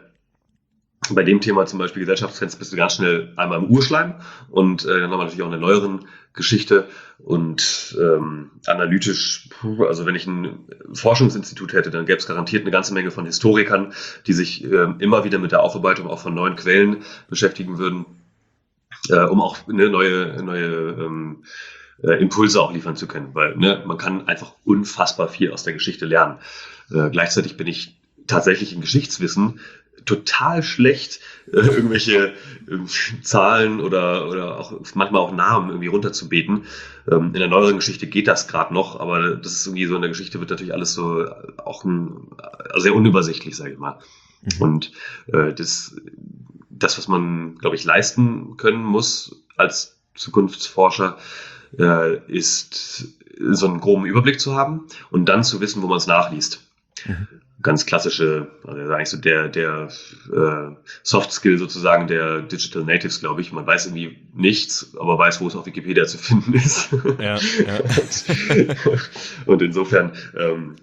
bei dem Thema zum Beispiel Gesellschaftstrends bist du ganz schnell einmal im Urschleim und äh, dann haben wir natürlich auch eine neueren Geschichte und ähm, analytisch, puh, also wenn ich ein Forschungsinstitut hätte, dann gäbe es garantiert eine ganze Menge von Historikern, die sich ähm, immer wieder mit der Aufarbeitung auch von neuen Quellen beschäftigen würden, äh, um auch eine neue, neue ähm, äh, Impulse auch liefern zu können, weil ne, man kann einfach unfassbar viel aus der Geschichte lernen. Äh, gleichzeitig bin ich tatsächlich im Geschichtswissen total schlecht, äh, irgendwelche äh, Zahlen oder, oder auch manchmal auch Namen irgendwie runterzubeten. Ähm, in der neueren Geschichte geht das gerade noch, aber das ist irgendwie so, in der Geschichte wird natürlich alles so auch ein, also sehr unübersichtlich, sage ich mal. Mhm. Und äh, das, das, was man, glaube ich, leisten können muss als Zukunftsforscher, äh, ist so einen groben Überblick zu haben und dann zu wissen, wo man es nachliest. Mhm. Ganz klassische, also eigentlich so der, der äh, Soft Skill sozusagen der Digital Natives, glaube ich. Man weiß irgendwie nichts, aber weiß, wo es auf Wikipedia zu finden ist. Ja, ja. Und insofern, ähm,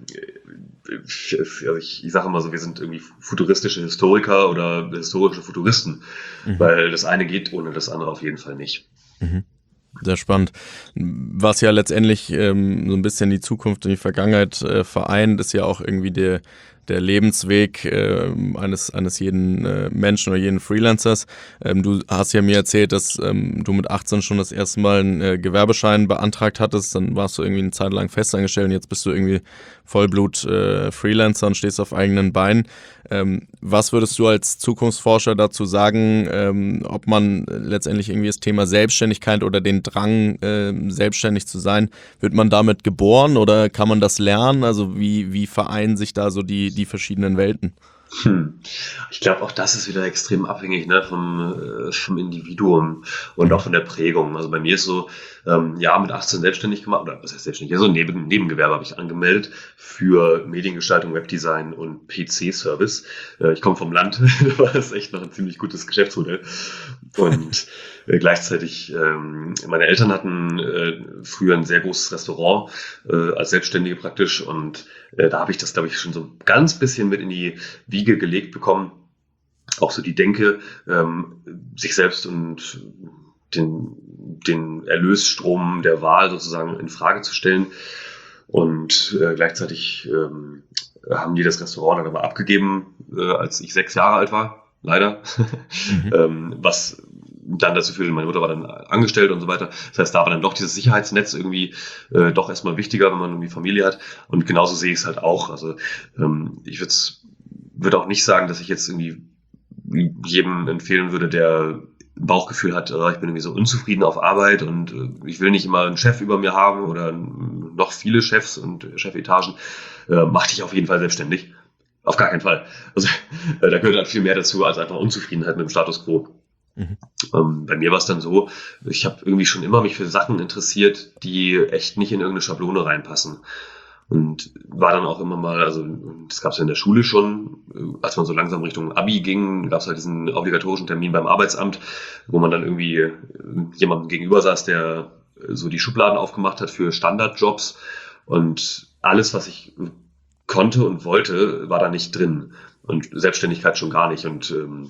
also ich, ich sage immer so, wir sind irgendwie futuristische Historiker oder historische Futuristen, mhm. weil das eine geht ohne das andere auf jeden Fall nicht. Mhm. Sehr spannend. Was ja letztendlich ähm, so ein bisschen die Zukunft und die Vergangenheit äh, vereint, ist ja auch irgendwie der, der Lebensweg äh, eines, eines jeden äh, Menschen oder jeden Freelancers. Ähm, du hast ja mir erzählt, dass ähm, du mit achtzehn schon das erste Mal einen äh, Gewerbeschein beantragt hattest. Dann warst du irgendwie eine Zeit lang festangestellt und jetzt bist du irgendwie Vollblut-Freelancer äh, und stehst auf eigenen Beinen. Ähm, was würdest du als Zukunftsforscher dazu sagen, ähm, ob man letztendlich irgendwie das Thema Selbstständigkeit oder den Drang, äh, selbstständig zu sein, wird man damit geboren oder kann man das lernen? Also wie, wie vereinen sich da so die, die verschiedenen Welten? Hm. Ich glaube, auch das ist wieder extrem abhängig, ne, vom, äh, vom Individuum und auch von der Prägung. Also bei mir ist so, ähm, ja, mit achtzehn selbstständig gemacht, oder was heißt selbstständig? Ja, so ein Neben Nebengewerbe habe ich angemeldet für Mediengestaltung, Webdesign und P C-Service. Äh, ich komme vom Land, da war das echt noch ein ziemlich gutes Geschäftsmodell. Und äh, gleichzeitig, ähm, meine Eltern hatten äh, früher ein sehr großes Restaurant äh, als Selbstständige praktisch und äh, da habe ich das, glaube ich, schon so ganz bisschen mit in die Wiege gelegt bekommen. Auch so die Denke, ähm, sich selbst und den, den Erlösstrom der Wahl sozusagen in Frage zu stellen. Und äh, gleichzeitig ähm, haben die das Restaurant dann aber abgegeben, äh, als ich sechs Jahre alt war, leider. Mhm. ähm, was dann dazu führte, meine Mutter war dann angestellt und so weiter. Das heißt, da war dann doch dieses Sicherheitsnetz irgendwie äh, doch erstmal wichtiger, wenn man irgendwie Familie hat. Und genauso sehe ich es halt auch. Also ähm, ich würde würde auch nicht sagen, dass ich jetzt irgendwie jedem empfehlen würde, der ein Bauchgefühl hat, äh, ich bin irgendwie so unzufrieden auf Arbeit und äh, ich will nicht immer einen Chef über mir haben oder noch viele Chefs und Chefetagen. Äh, mach dich auf jeden Fall selbstständig. Auf gar keinen Fall. Also äh, da gehört halt viel mehr dazu als einfach Unzufriedenheit mit dem Status quo. Mhm. Ähm, bei mir war es dann so, ich habe irgendwie schon immer mich für Sachen interessiert, die echt nicht in irgendeine Schablone reinpassen. Und war dann auch immer mal, also das gab es ja in der Schule schon, als man so langsam Richtung Abi ging, gab es halt diesen obligatorischen Termin beim Arbeitsamt, wo man dann irgendwie jemandem gegenüber saß, der so die Schubladen aufgemacht hat für Standardjobs. Und alles, was ich konnte und wollte, war da nicht drin. Und Selbstständigkeit schon gar nicht. Und ähm,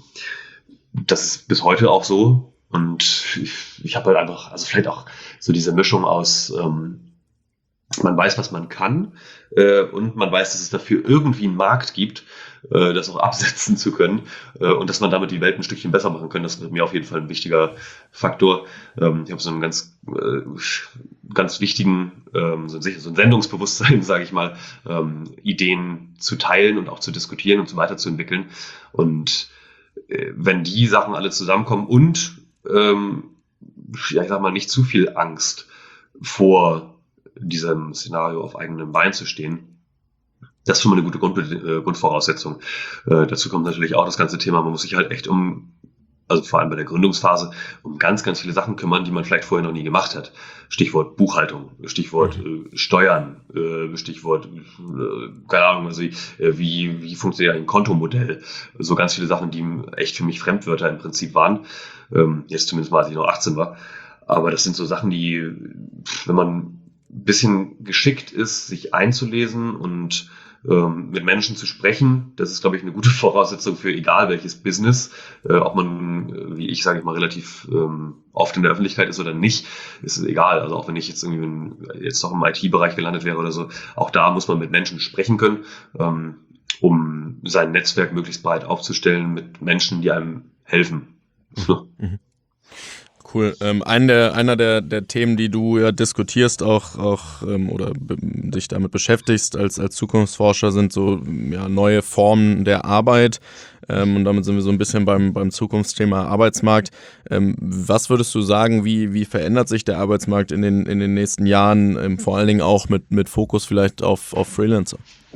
das ist bis heute auch so. Und ich, ich habe halt einfach, also vielleicht auch so diese Mischung aus, ähm, man weiß, was man kann äh, und man weiß, dass es dafür irgendwie einen Markt gibt, äh, das auch absetzen zu können äh, und dass man damit die Welt ein Stückchen besser machen kann. Das ist mir auf jeden Fall ein wichtiger Faktor. Ähm, ich habe so einen ganz äh, ganz wichtigen, ähm, so, ein, so ein Sendungsbewusstsein, sage ich mal, ähm, Ideen zu teilen und auch zu diskutieren und so weiterzuentwickeln. Und äh, wenn die Sachen alle zusammenkommen und ähm, ja, ich sag mal, nicht zu viel Angst vor diesem Szenario auf eigenem Bein zu stehen. Das ist schon mal eine gute Grund, äh, Grundvoraussetzung. Äh, dazu kommt natürlich auch das ganze Thema, man muss sich halt echt um, also vor allem bei der Gründungsphase, um ganz, ganz viele Sachen kümmern, die man vielleicht vorher noch nie gemacht hat. Stichwort Buchhaltung, Stichwort äh, Steuern, äh, Stichwort, äh, keine Ahnung, also wie, wie, wie funktioniert ein Kontomodell. So ganz viele Sachen, die echt für mich Fremdwörter im Prinzip waren. Ähm, jetzt zumindest mal, als ich noch achtzehn war. Aber das sind so Sachen, die, wenn man bisschen geschickt ist, sich einzulesen und ähm, mit Menschen zu sprechen. Das ist, glaube ich, eine gute Voraussetzung für egal welches Business. Äh, ob man, wie ich, sage ich mal, relativ ähm, oft in der Öffentlichkeit ist oder nicht, ist es egal. Also auch wenn ich jetzt irgendwie in, jetzt noch im I T-Bereich gelandet wäre oder so, auch da muss man mit Menschen sprechen können, ähm, um sein Netzwerk möglichst breit aufzustellen mit Menschen, die einem helfen. Mhm. Cool. Ähm, ein der, einer der, der Themen, die du ja diskutierst auch, auch ähm, oder be- dich damit beschäftigst als, als Zukunftsforscher, sind so ja, neue Formen der Arbeit. Ähm, und damit sind wir so ein bisschen beim, beim Zukunftsthema Arbeitsmarkt. Ähm, was würdest du sagen, wie, wie verändert sich der Arbeitsmarkt in den, in den nächsten Jahren, ähm, vor allen Dingen auch mit, mit Fokus vielleicht auf, auf Freelancer?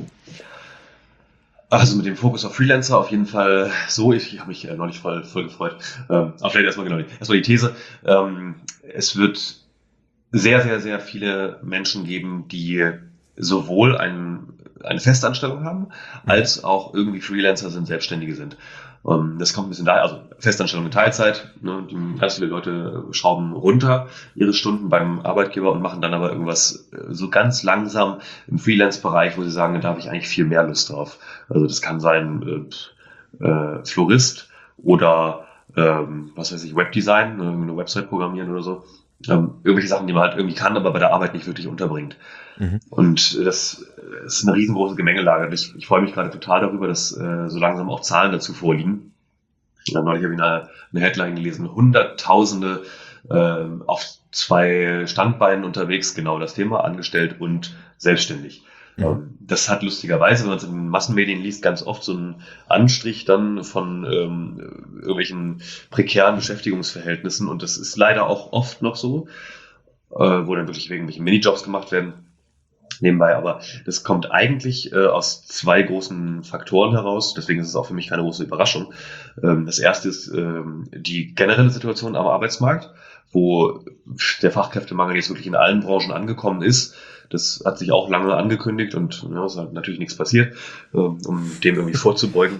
Also mit dem Fokus auf Freelancer auf jeden Fall so, ich, ich habe mich äh, neulich voll, voll gefreut. Ähm, aber vielleicht erstmal genau, erstmal die These. Ähm, es wird sehr, sehr, sehr viele Menschen geben, die sowohl ein, eine Festanstellung haben, als auch irgendwie Freelancer sind, Selbstständige sind. Um, das kommt ein bisschen daher, also Festanstellung in Teilzeit, ne, die, ganz viele Leute schrauben runter ihre Stunden beim Arbeitgeber und machen dann aber irgendwas äh, so ganz langsam im Freelance-Bereich, wo sie sagen, da habe ich eigentlich viel mehr Lust drauf. Also das kann sein äh, äh, Florist oder ähm, was weiß ich, Webdesign, ne, eine Website programmieren oder so. Ähm, irgendwelche Sachen, die man halt irgendwie kann, aber bei der Arbeit nicht wirklich unterbringt. Mhm. Und das ist eine riesengroße Gemengelage. Ich, ich freue mich gerade total darüber, dass äh, so langsam auch Zahlen dazu vorliegen. Ja, neulich habe ich eine, eine Headline gelesen, Hunderttausende äh, auf zwei Standbeinen unterwegs, genau das Thema, angestellt und selbstständig. Mhm. Das hat lustigerweise, wenn man es in den Massenmedien liest, ganz oft so einen Anstrich dann von ähm, irgendwelchen prekären Beschäftigungsverhältnissen, und das ist leider auch oft noch so, äh, wo dann wirklich irgendwelche Minijobs gemacht werden nebenbei, aber das kommt eigentlich äh, aus zwei großen Faktoren heraus, deswegen ist es auch für mich keine große Überraschung. Ähm, das erste ist ähm, die generelle Situation am Arbeitsmarkt, wo der Fachkräftemangel jetzt wirklich in allen Branchen angekommen ist. Das hat sich auch lange angekündigt und ja, es hat natürlich nichts passiert, ähm, um dem irgendwie vorzubeugen.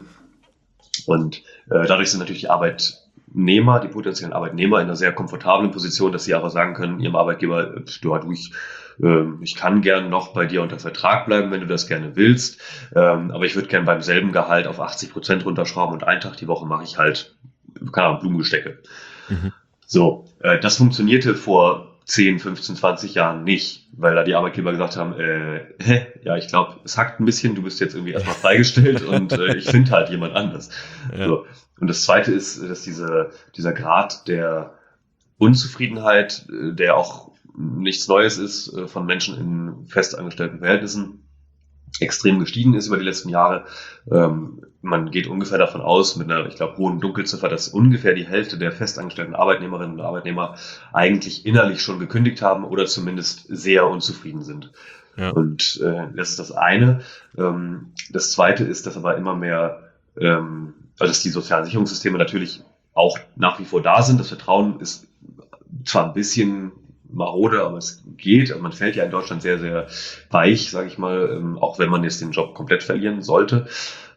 Und äh, dadurch sind natürlich die Arbeitnehmer, die potenziellen Arbeitnehmer in einer sehr komfortablen Position, dass sie aber sagen können, ihrem Arbeitgeber, du, du ich, äh, ich kann gern noch bei dir unter Vertrag bleiben, wenn du das gerne willst, ähm, aber ich würde gern beim selben Gehalt auf achtzig Prozent runterschrauben und einen Tag die Woche mache ich halt, keine Ahnung, Blumengestecke. Mhm. So, äh, das funktionierte vor zehn, fünfzehn, zwanzig Jahren nicht, weil da die Arbeitgeber gesagt haben, äh, hä, ja, ich glaube, es hackt ein bisschen, du bist jetzt irgendwie erstmal freigestellt und äh, ich finde halt jemand anders. Ja. So. Und das Zweite ist, dass diese, dieser Grad der Unzufriedenheit, der auch nichts Neues ist, von Menschen in festangestellten Verhältnissen, extrem gestiegen ist über die letzten Jahre. Ähm, man geht ungefähr davon aus, mit einer, ich glaube, hohen Dunkelziffer, dass ungefähr die Hälfte der festangestellten Arbeitnehmerinnen und Arbeitnehmer eigentlich innerlich schon gekündigt haben oder zumindest sehr unzufrieden sind. Ja. Und äh, das ist das eine. Ähm, das zweite ist, dass aber immer mehr, ähm, also dass die sozialen Sicherungssysteme natürlich auch nach wie vor da sind. Das Vertrauen ist zwar ein bisschen marode, aber es geht. Also man fällt ja in Deutschland sehr, sehr weich, sage ich mal, ähm, auch wenn man jetzt den Job komplett verlieren sollte.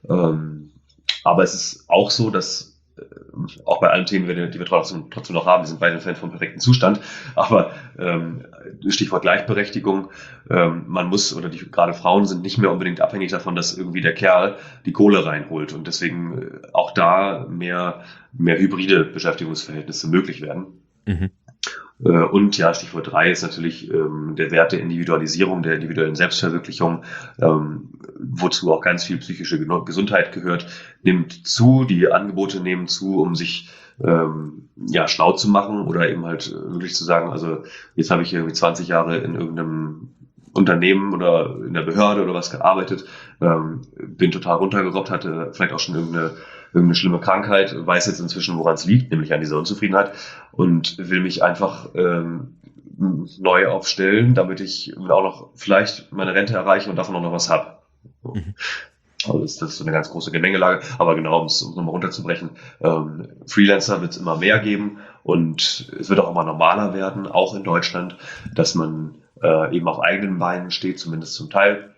Ähm, aber es ist auch so, dass äh, auch bei allen Themen, die wir, die wir trotzdem, trotzdem noch haben, wir sind beide ein Fan vom perfekten Zustand, aber ähm, Stichwort Gleichberechtigung, ähm, man muss, oder die, gerade Frauen sind nicht mehr unbedingt abhängig davon, dass irgendwie der Kerl die Kohle reinholt, und deswegen äh, auch da mehr, mehr hybride Beschäftigungsverhältnisse möglich werden. Mhm. Und ja, Stichwort drei ist natürlich ähm, der Wert der Individualisierung, der individuellen Selbstverwirklichung, ähm, wozu auch ganz viel psychische Gesundheit gehört, nimmt zu, die Angebote nehmen zu, um sich ähm, ja schlau zu machen oder eben halt wirklich zu sagen, also jetzt habe ich irgendwie zwanzig Jahre in irgendeinem Unternehmen oder in der Behörde oder was gearbeitet, ähm, bin total runtergerobbt, hatte vielleicht auch schon irgendeine irgendeine schlimme Krankheit, weiß jetzt inzwischen, woran es liegt, nämlich an dieser Unzufriedenheit, und will mich einfach ähm, neu aufstellen, damit ich auch noch vielleicht meine Rente erreiche und davon auch noch was habe. Mhm. Also das, das ist so eine ganz große Gemengelage, aber genau, um es um nochmal runterzubrechen, ähm, Freelancer wird es immer mehr geben, und es wird auch immer normaler werden, auch in Deutschland, dass man äh, eben auf eigenen Beinen steht, zumindest zum Teil.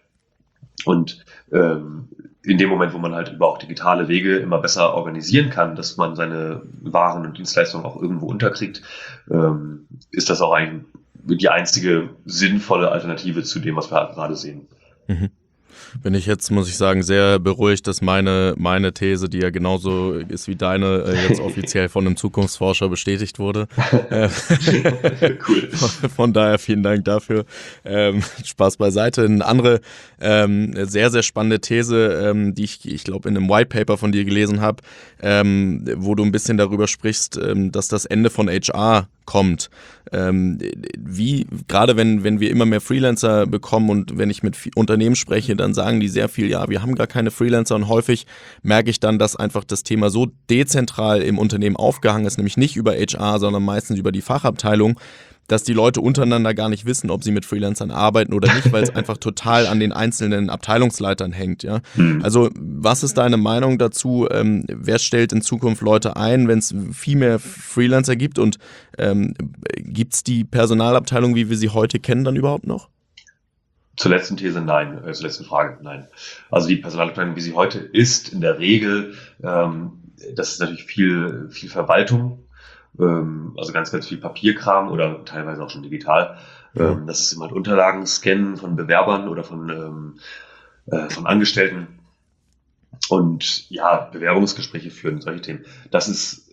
Und ähm, in dem Moment, wo man halt über auch digitale Wege immer besser organisieren kann, dass man seine Waren und Dienstleistungen auch irgendwo unterkriegt, ähm, ist das auch ein, die einzige sinnvolle Alternative zu dem, was wir halt gerade sehen. Mhm. Bin ich jetzt, muss ich sagen, sehr beruhigt, dass meine, meine These, die ja genauso ist wie deine, jetzt offiziell von einem Zukunftsforscher bestätigt wurde. Cool. Von, von daher vielen Dank dafür. Ähm, Spaß beiseite. Eine andere ähm, sehr, sehr spannende These, ähm, die ich, ich glaube, in einem White Paper von dir gelesen habe, ähm, wo du ein bisschen darüber sprichst, ähm, dass das Ende von H R kommt. Ähm, wie, gerade wenn, wenn wir immer mehr Freelancer bekommen und wenn ich mit Unternehmen spreche, dann sagen die sehr viel, ja, wir haben gar keine Freelancer, und häufig merke ich dann, dass einfach das Thema so dezentral im Unternehmen aufgehangen ist, nämlich nicht über H R, sondern meistens über die Fachabteilung, dass die Leute untereinander gar nicht wissen, ob sie mit Freelancern arbeiten oder nicht, weil es einfach total an den einzelnen Abteilungsleitern hängt. Ja? Also was ist deine Meinung dazu? Ähm, wer stellt in Zukunft Leute ein, wenn es viel mehr Freelancer gibt? Und ähm, gibt es die Personalabteilung, wie wir sie heute kennen, dann überhaupt noch? Zur letzten These nein, äh, zur letzten Frage nein. Also die Personalabteilung, wie sie heute ist, in der Regel, ähm, das ist natürlich viel, viel Verwaltung. Also ganz, ganz viel Papierkram oder teilweise auch schon digital. Ja. Das ist immer halt Unterlagen scannen von Bewerbern oder von, ähm, äh, von Angestellten und ja, Bewerbungsgespräche führen, solche Themen. Das ist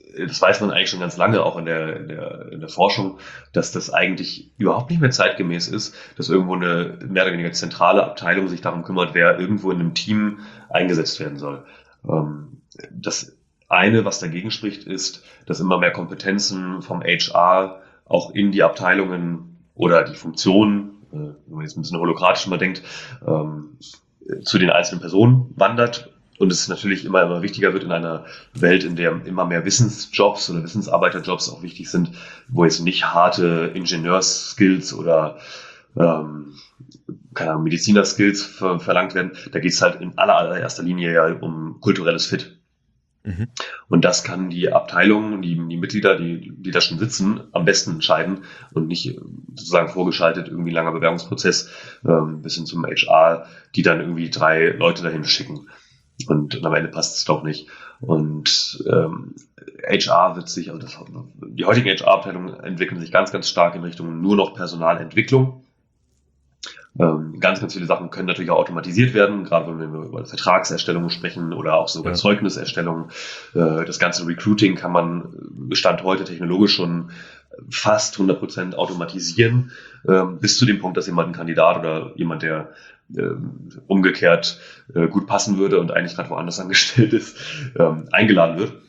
das weiß man eigentlich schon ganz lange, auch in der, in der, in der Forschung, dass das eigentlich überhaupt nicht mehr zeitgemäß ist, dass irgendwo eine mehr oder weniger zentrale Abteilung sich darum kümmert, wer irgendwo in einem Team eingesetzt werden soll. Ähm, das eine, was dagegen spricht, ist, dass immer mehr Kompetenzen vom H R auch in die Abteilungen oder die Funktionen, äh, wenn man jetzt ein bisschen holokratisch mal denkt, ähm, zu den einzelnen Personen wandert. Und es natürlich immer, immer wichtiger wird in einer Welt, in der immer mehr Wissensjobs oder Wissensarbeiterjobs auch wichtig sind, wo jetzt nicht harte Ingenieurs-Skills oder ähm, keine Ahnung, Mediziner-Skills ver- verlangt werden. Da geht es halt in aller, allererster Linie ja um kulturelles Fit. Mhm. Und das kann die Abteilung, die, die Mitglieder, die, die da schon sitzen, am besten entscheiden und nicht sozusagen vorgeschaltet irgendwie ein langer Bewerbungsprozess ähm, bis hin zum H R, die dann irgendwie drei Leute dahin schicken. Und, und am Ende passt es doch nicht. Und ähm, H R wird sich, also das, die heutigen H R-Abteilungen entwickeln sich ganz, ganz stark in Richtung nur noch Personalentwicklung. Ähm, ganz, ganz viele Sachen können natürlich auch automatisiert werden, gerade wenn wir über Vertragserstellung sprechen oder auch sogar ja. Zeugniserstellung. Äh, das ganze Recruiting kann man Stand heute technologisch schon fast hundert Prozent automatisieren, äh, bis zu dem Punkt, dass jemand ein Kandidat oder jemand, der äh, umgekehrt äh, gut passen würde und eigentlich gerade woanders angestellt ist, ähm, eingeladen wird.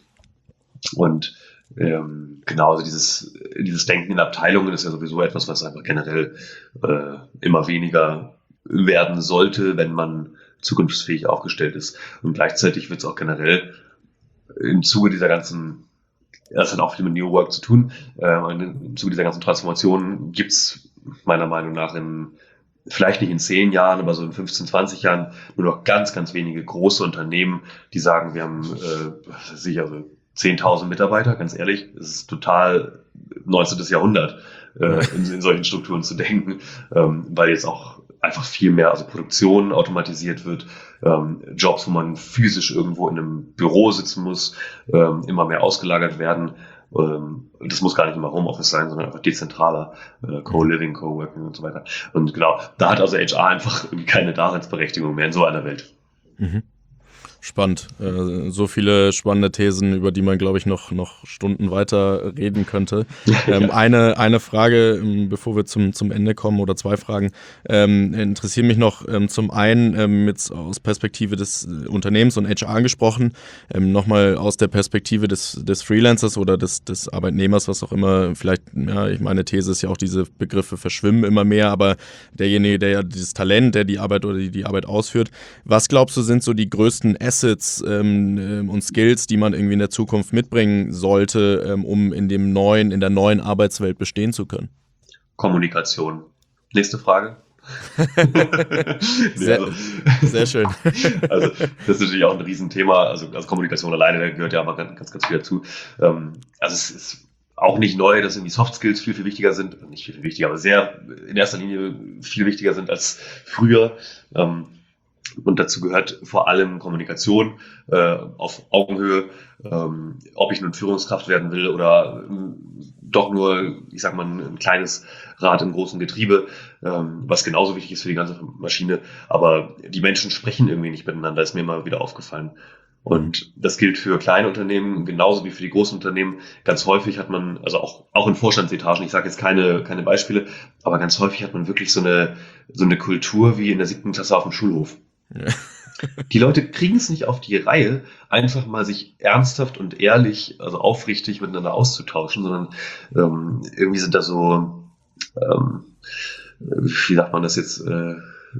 Und Ähm, genau, also dieses, dieses Denken in Abteilungen ist ja sowieso etwas, was einfach generell äh, immer weniger werden sollte, wenn man zukunftsfähig aufgestellt ist. Und gleichzeitig wird es auch generell im Zuge dieser ganzen, das hat auch viel mit New Work zu tun, äh, im Zuge dieser ganzen Transformation gibt es meiner Meinung nach in vielleicht nicht in zehn Jahren, aber so in fünfzehn, zwanzig Jahren nur noch ganz, ganz wenige große Unternehmen, die sagen, wir haben äh, sicher so zehntausend Mitarbeiter, ganz ehrlich, es ist total neunzehnten. Jahrhundert, äh, in, in solchen Strukturen zu denken, ähm, weil jetzt auch einfach viel mehr, also Produktion automatisiert wird, ähm, Jobs, wo man physisch irgendwo in einem Büro sitzen muss, ähm, immer mehr ausgelagert werden. Ähm, das muss gar nicht immer Homeoffice sein, sondern einfach dezentraler, äh, Co-Living, Co-Working und so weiter. Und genau, da hat also H R einfach keine Daseinsberechtigung mehr in so einer Welt. Mhm. Spannend. Äh, so viele spannende Thesen, über die man, glaube ich, noch, noch Stunden weiter reden könnte. Ähm, eine, eine Frage, bevor wir zum, zum Ende kommen, oder zwei Fragen, ähm, interessieren mich noch ähm, zum einen ähm, jetzt aus Perspektive des Unternehmens und H R gesprochen, ähm, nochmal aus der Perspektive des, des Freelancers oder des, des Arbeitnehmers, was auch immer, vielleicht, ja, ich meine These ist ja auch, diese Begriffe verschwimmen immer mehr, aber derjenige, der ja dieses Talent, der die Arbeit oder die, die Arbeit ausführt, was glaubst du, sind so die größten Assets ähm, und Skills, die man irgendwie in der Zukunft mitbringen sollte, ähm, um in dem neuen, in der neuen Arbeitswelt bestehen zu können? Kommunikation. Nächste Frage. sehr, also, sehr schön. Also das ist natürlich auch ein Riesenthema. Also, also Kommunikation alleine, da gehört ja aber ganz, ganz, ganz viel dazu. Ähm, also es ist auch nicht neu, dass irgendwie Soft Skills viel, viel wichtiger sind. Nicht viel, viel wichtiger, aber sehr in erster Linie viel wichtiger sind als früher. Ähm, Und dazu gehört vor allem Kommunikation äh, auf Augenhöhe, ähm, ob ich nun Führungskraft werden will oder ähm, doch nur, ich sag mal, ein kleines Rad im großen Getriebe, ähm, was genauso wichtig ist für die ganze Maschine. Aber die Menschen sprechen irgendwie nicht miteinander, ist mir immer wieder aufgefallen. Und das gilt für kleine Unternehmen genauso wie für die großen Unternehmen. Ganz häufig hat man, also auch, auch in Vorstandsetagen, ich sage jetzt keine, keine Beispiele, aber ganz häufig hat man wirklich so eine, so eine Kultur wie in der siebten Klasse auf dem Schulhof. Ja. Die Leute kriegen es nicht auf die Reihe, einfach mal sich ernsthaft und ehrlich, also aufrichtig miteinander auszutauschen, sondern ähm, irgendwie sind da so, ähm, wie sagt man das jetzt, äh,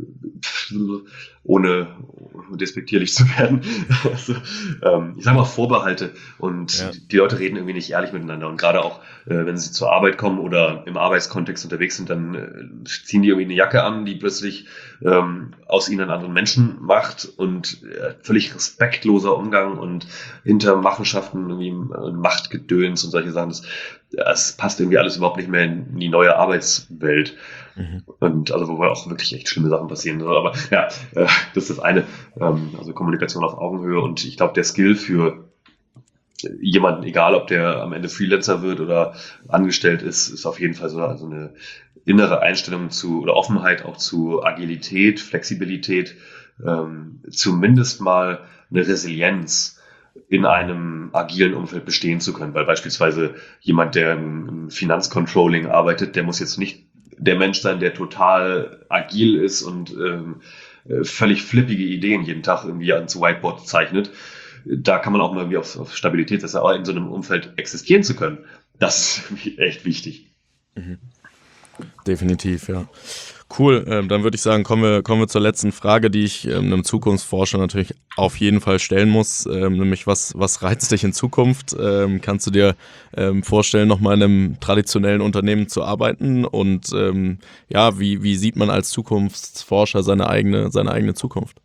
ohne despektierlich zu werden. Also, ähm, ich sage mal Vorbehalte und ja. Die Leute reden irgendwie nicht ehrlich miteinander und gerade auch, äh, wenn sie zur Arbeit kommen oder im Arbeitskontext unterwegs sind, dann äh, ziehen die irgendwie eine Jacke an, die plötzlich ähm, aus ihnen einen anderen Menschen macht und äh, völlig respektloser Umgang und hinter Machenschaften irgendwie äh, Machtgedöns und solche Sachen. Das, das passt irgendwie alles überhaupt nicht mehr in die neue Arbeitswelt. Mhm. Und also wo auch wirklich echt schlimme Sachen passieren. Aber ja, äh, das ist das eine. Ähm, also Kommunikation auf Augenhöhe und ich glaube, der Skill für jemanden, egal ob der am Ende Freelancer wird oder angestellt ist, ist auf jeden Fall so also eine innere Einstellung zu oder Offenheit auch zu Agilität, Flexibilität, ähm, zumindest mal eine Resilienz in einem agilen Umfeld bestehen zu können. Weil beispielsweise jemand, der im Finanzcontrolling arbeitet, der muss jetzt nicht der Mensch sein, der total agil ist und ähm, völlig flippige Ideen jeden Tag irgendwie ans Whiteboard zeichnet. Da kann man auch mal irgendwie auf, auf Stabilität setzen, aber in so einem Umfeld existieren zu können, das ist echt wichtig. Mhm. Definitiv, ja. Cool, ähm, dann würde ich sagen, kommen wir, kommen wir zur letzten Frage, die ich ähm, einem Zukunftsforscher natürlich auf jeden Fall stellen muss, ähm, nämlich was, was reizt dich in Zukunft? Ähm, kannst du dir ähm, vorstellen, nochmal in einem traditionellen Unternehmen zu arbeiten? Und ähm, ja, wie, wie sieht man als Zukunftsforscher seine eigene, seine eigene Zukunft?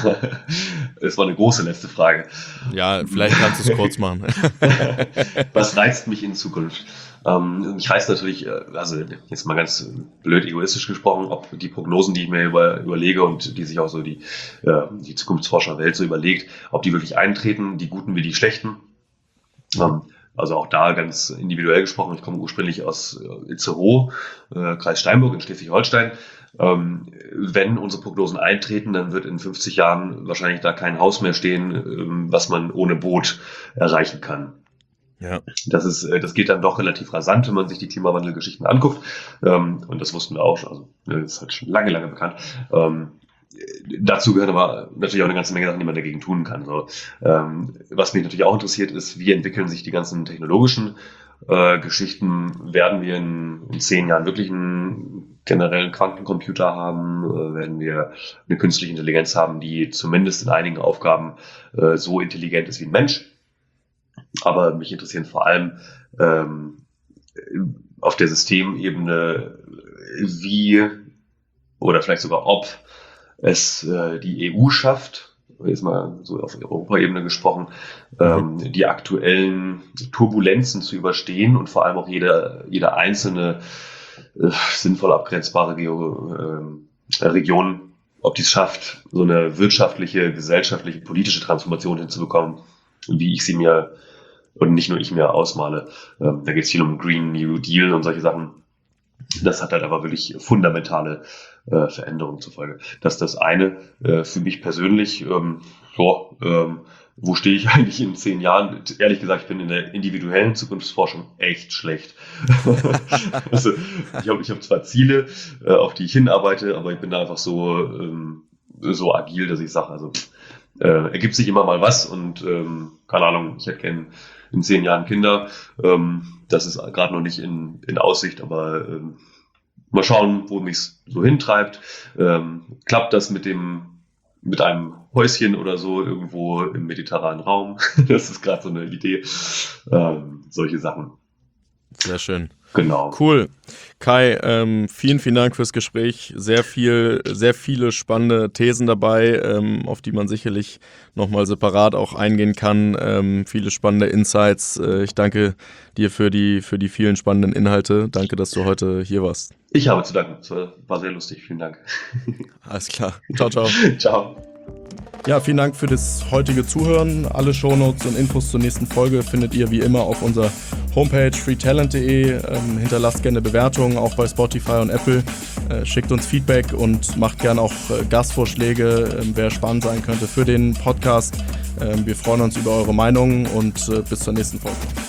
Das war eine große letzte Frage. Ja, vielleicht kannst du es kurz machen. Was reizt mich in Zukunft? Ähm, mich reizt natürlich, also jetzt mal ganz blöd egoistisch gesprochen, ob die Prognosen, die ich mir über, überlege und die sich auch so die, äh, die Zukunftsforscherwelt so überlegt, ob die wirklich eintreten, die guten wie die schlechten. Ähm, also auch da ganz individuell gesprochen, ich komme ursprünglich aus Itzehoe, äh, Kreis Steinburg in Schleswig-Holstein. Ähm, wenn unsere Prognosen eintreten, dann wird in fünfzig Jahren wahrscheinlich da kein Haus mehr stehen, ähm, was man ohne Boot erreichen kann. Ja. Das ist, das geht dann doch relativ rasant, wenn man sich die Klimawandelgeschichten anguckt. Ähm, und das wussten wir auch schon. Also, das ist halt schon lange, lange bekannt. Ähm, dazu gehören aber natürlich auch eine ganze Menge Sachen, die man dagegen tun kann. So, ähm, was mich natürlich auch interessiert, ist, wie entwickeln sich die ganzen technologischen äh, Geschichten? Werden wir in, in zehn Jahren wirklich einen generellen Quantencomputer haben? Äh, werden wir eine künstliche Intelligenz haben, die zumindest in einigen Aufgaben äh, so intelligent ist wie ein Mensch? Aber mich interessieren vor allem ähm, auf der Systemebene, wie oder vielleicht sogar ob es äh, die E U schafft, jetzt mal so auf Europaebene gesprochen, ähm, die aktuellen Turbulenzen zu überstehen und vor allem auch jede, jede einzelne äh, sinnvoll abgrenzbare Geo, äh, Region, ob die es schafft, so eine wirtschaftliche, gesellschaftliche, politische Transformation hinzubekommen, wie ich sie mir und nicht nur ich mir ausmale. Ähm, da geht es viel um Green New Deal und solche Sachen. Das hat halt aber wirklich fundamentale äh, Veränderungen zur Folge. Das ist das eine. Äh, für mich persönlich, ähm, so, ähm, wo stehe ich eigentlich in zehn Jahren? Ehrlich gesagt, ich bin in der individuellen Zukunftsforschung echt schlecht. Also ich habe ich hab zwar Ziele, äh, auf die ich hinarbeite, aber ich bin da einfach so, ähm, so agil, dass ich sage, also äh, ergibt sich immer mal was und ähm, keine Ahnung, ich hätte gern in zehn Jahren Kinder. Ähm, das ist gerade noch nicht in, in Aussicht, aber ähm, mal schauen, wo mich's so hintreibt. Ähm, klappt das mit dem mit einem Häuschen oder so irgendwo im mediterranen Raum? Das ist gerade so eine Idee. Ähm, solche Sachen. Sehr schön. Genau. Cool. Kai, ähm, vielen, vielen Dank fürs Gespräch. Sehr viel, sehr viele spannende Thesen dabei, ähm, auf die man sicherlich nochmal separat auch eingehen kann. Ähm, viele spannende Insights. Äh, ich danke dir für die, für die vielen spannenden Inhalte. Danke, dass du heute hier warst. Ich habe zu danken. Es war sehr lustig. Vielen Dank. Alles klar. Ciao, ciao. Ciao. Ja, vielen Dank für das heutige Zuhören. Alle Shownotes und Infos zur nächsten Folge findet ihr wie immer auf unserer Homepage free talent punkt de. Ähm, hinterlasst gerne Bewertungen, auch bei Spotify und Apple. Äh, schickt uns Feedback und macht gerne auch äh, Gastvorschläge, äh, wer spannend sein könnte für den Podcast. Äh, wir freuen uns über eure Meinungen und äh, bis zur nächsten Folge.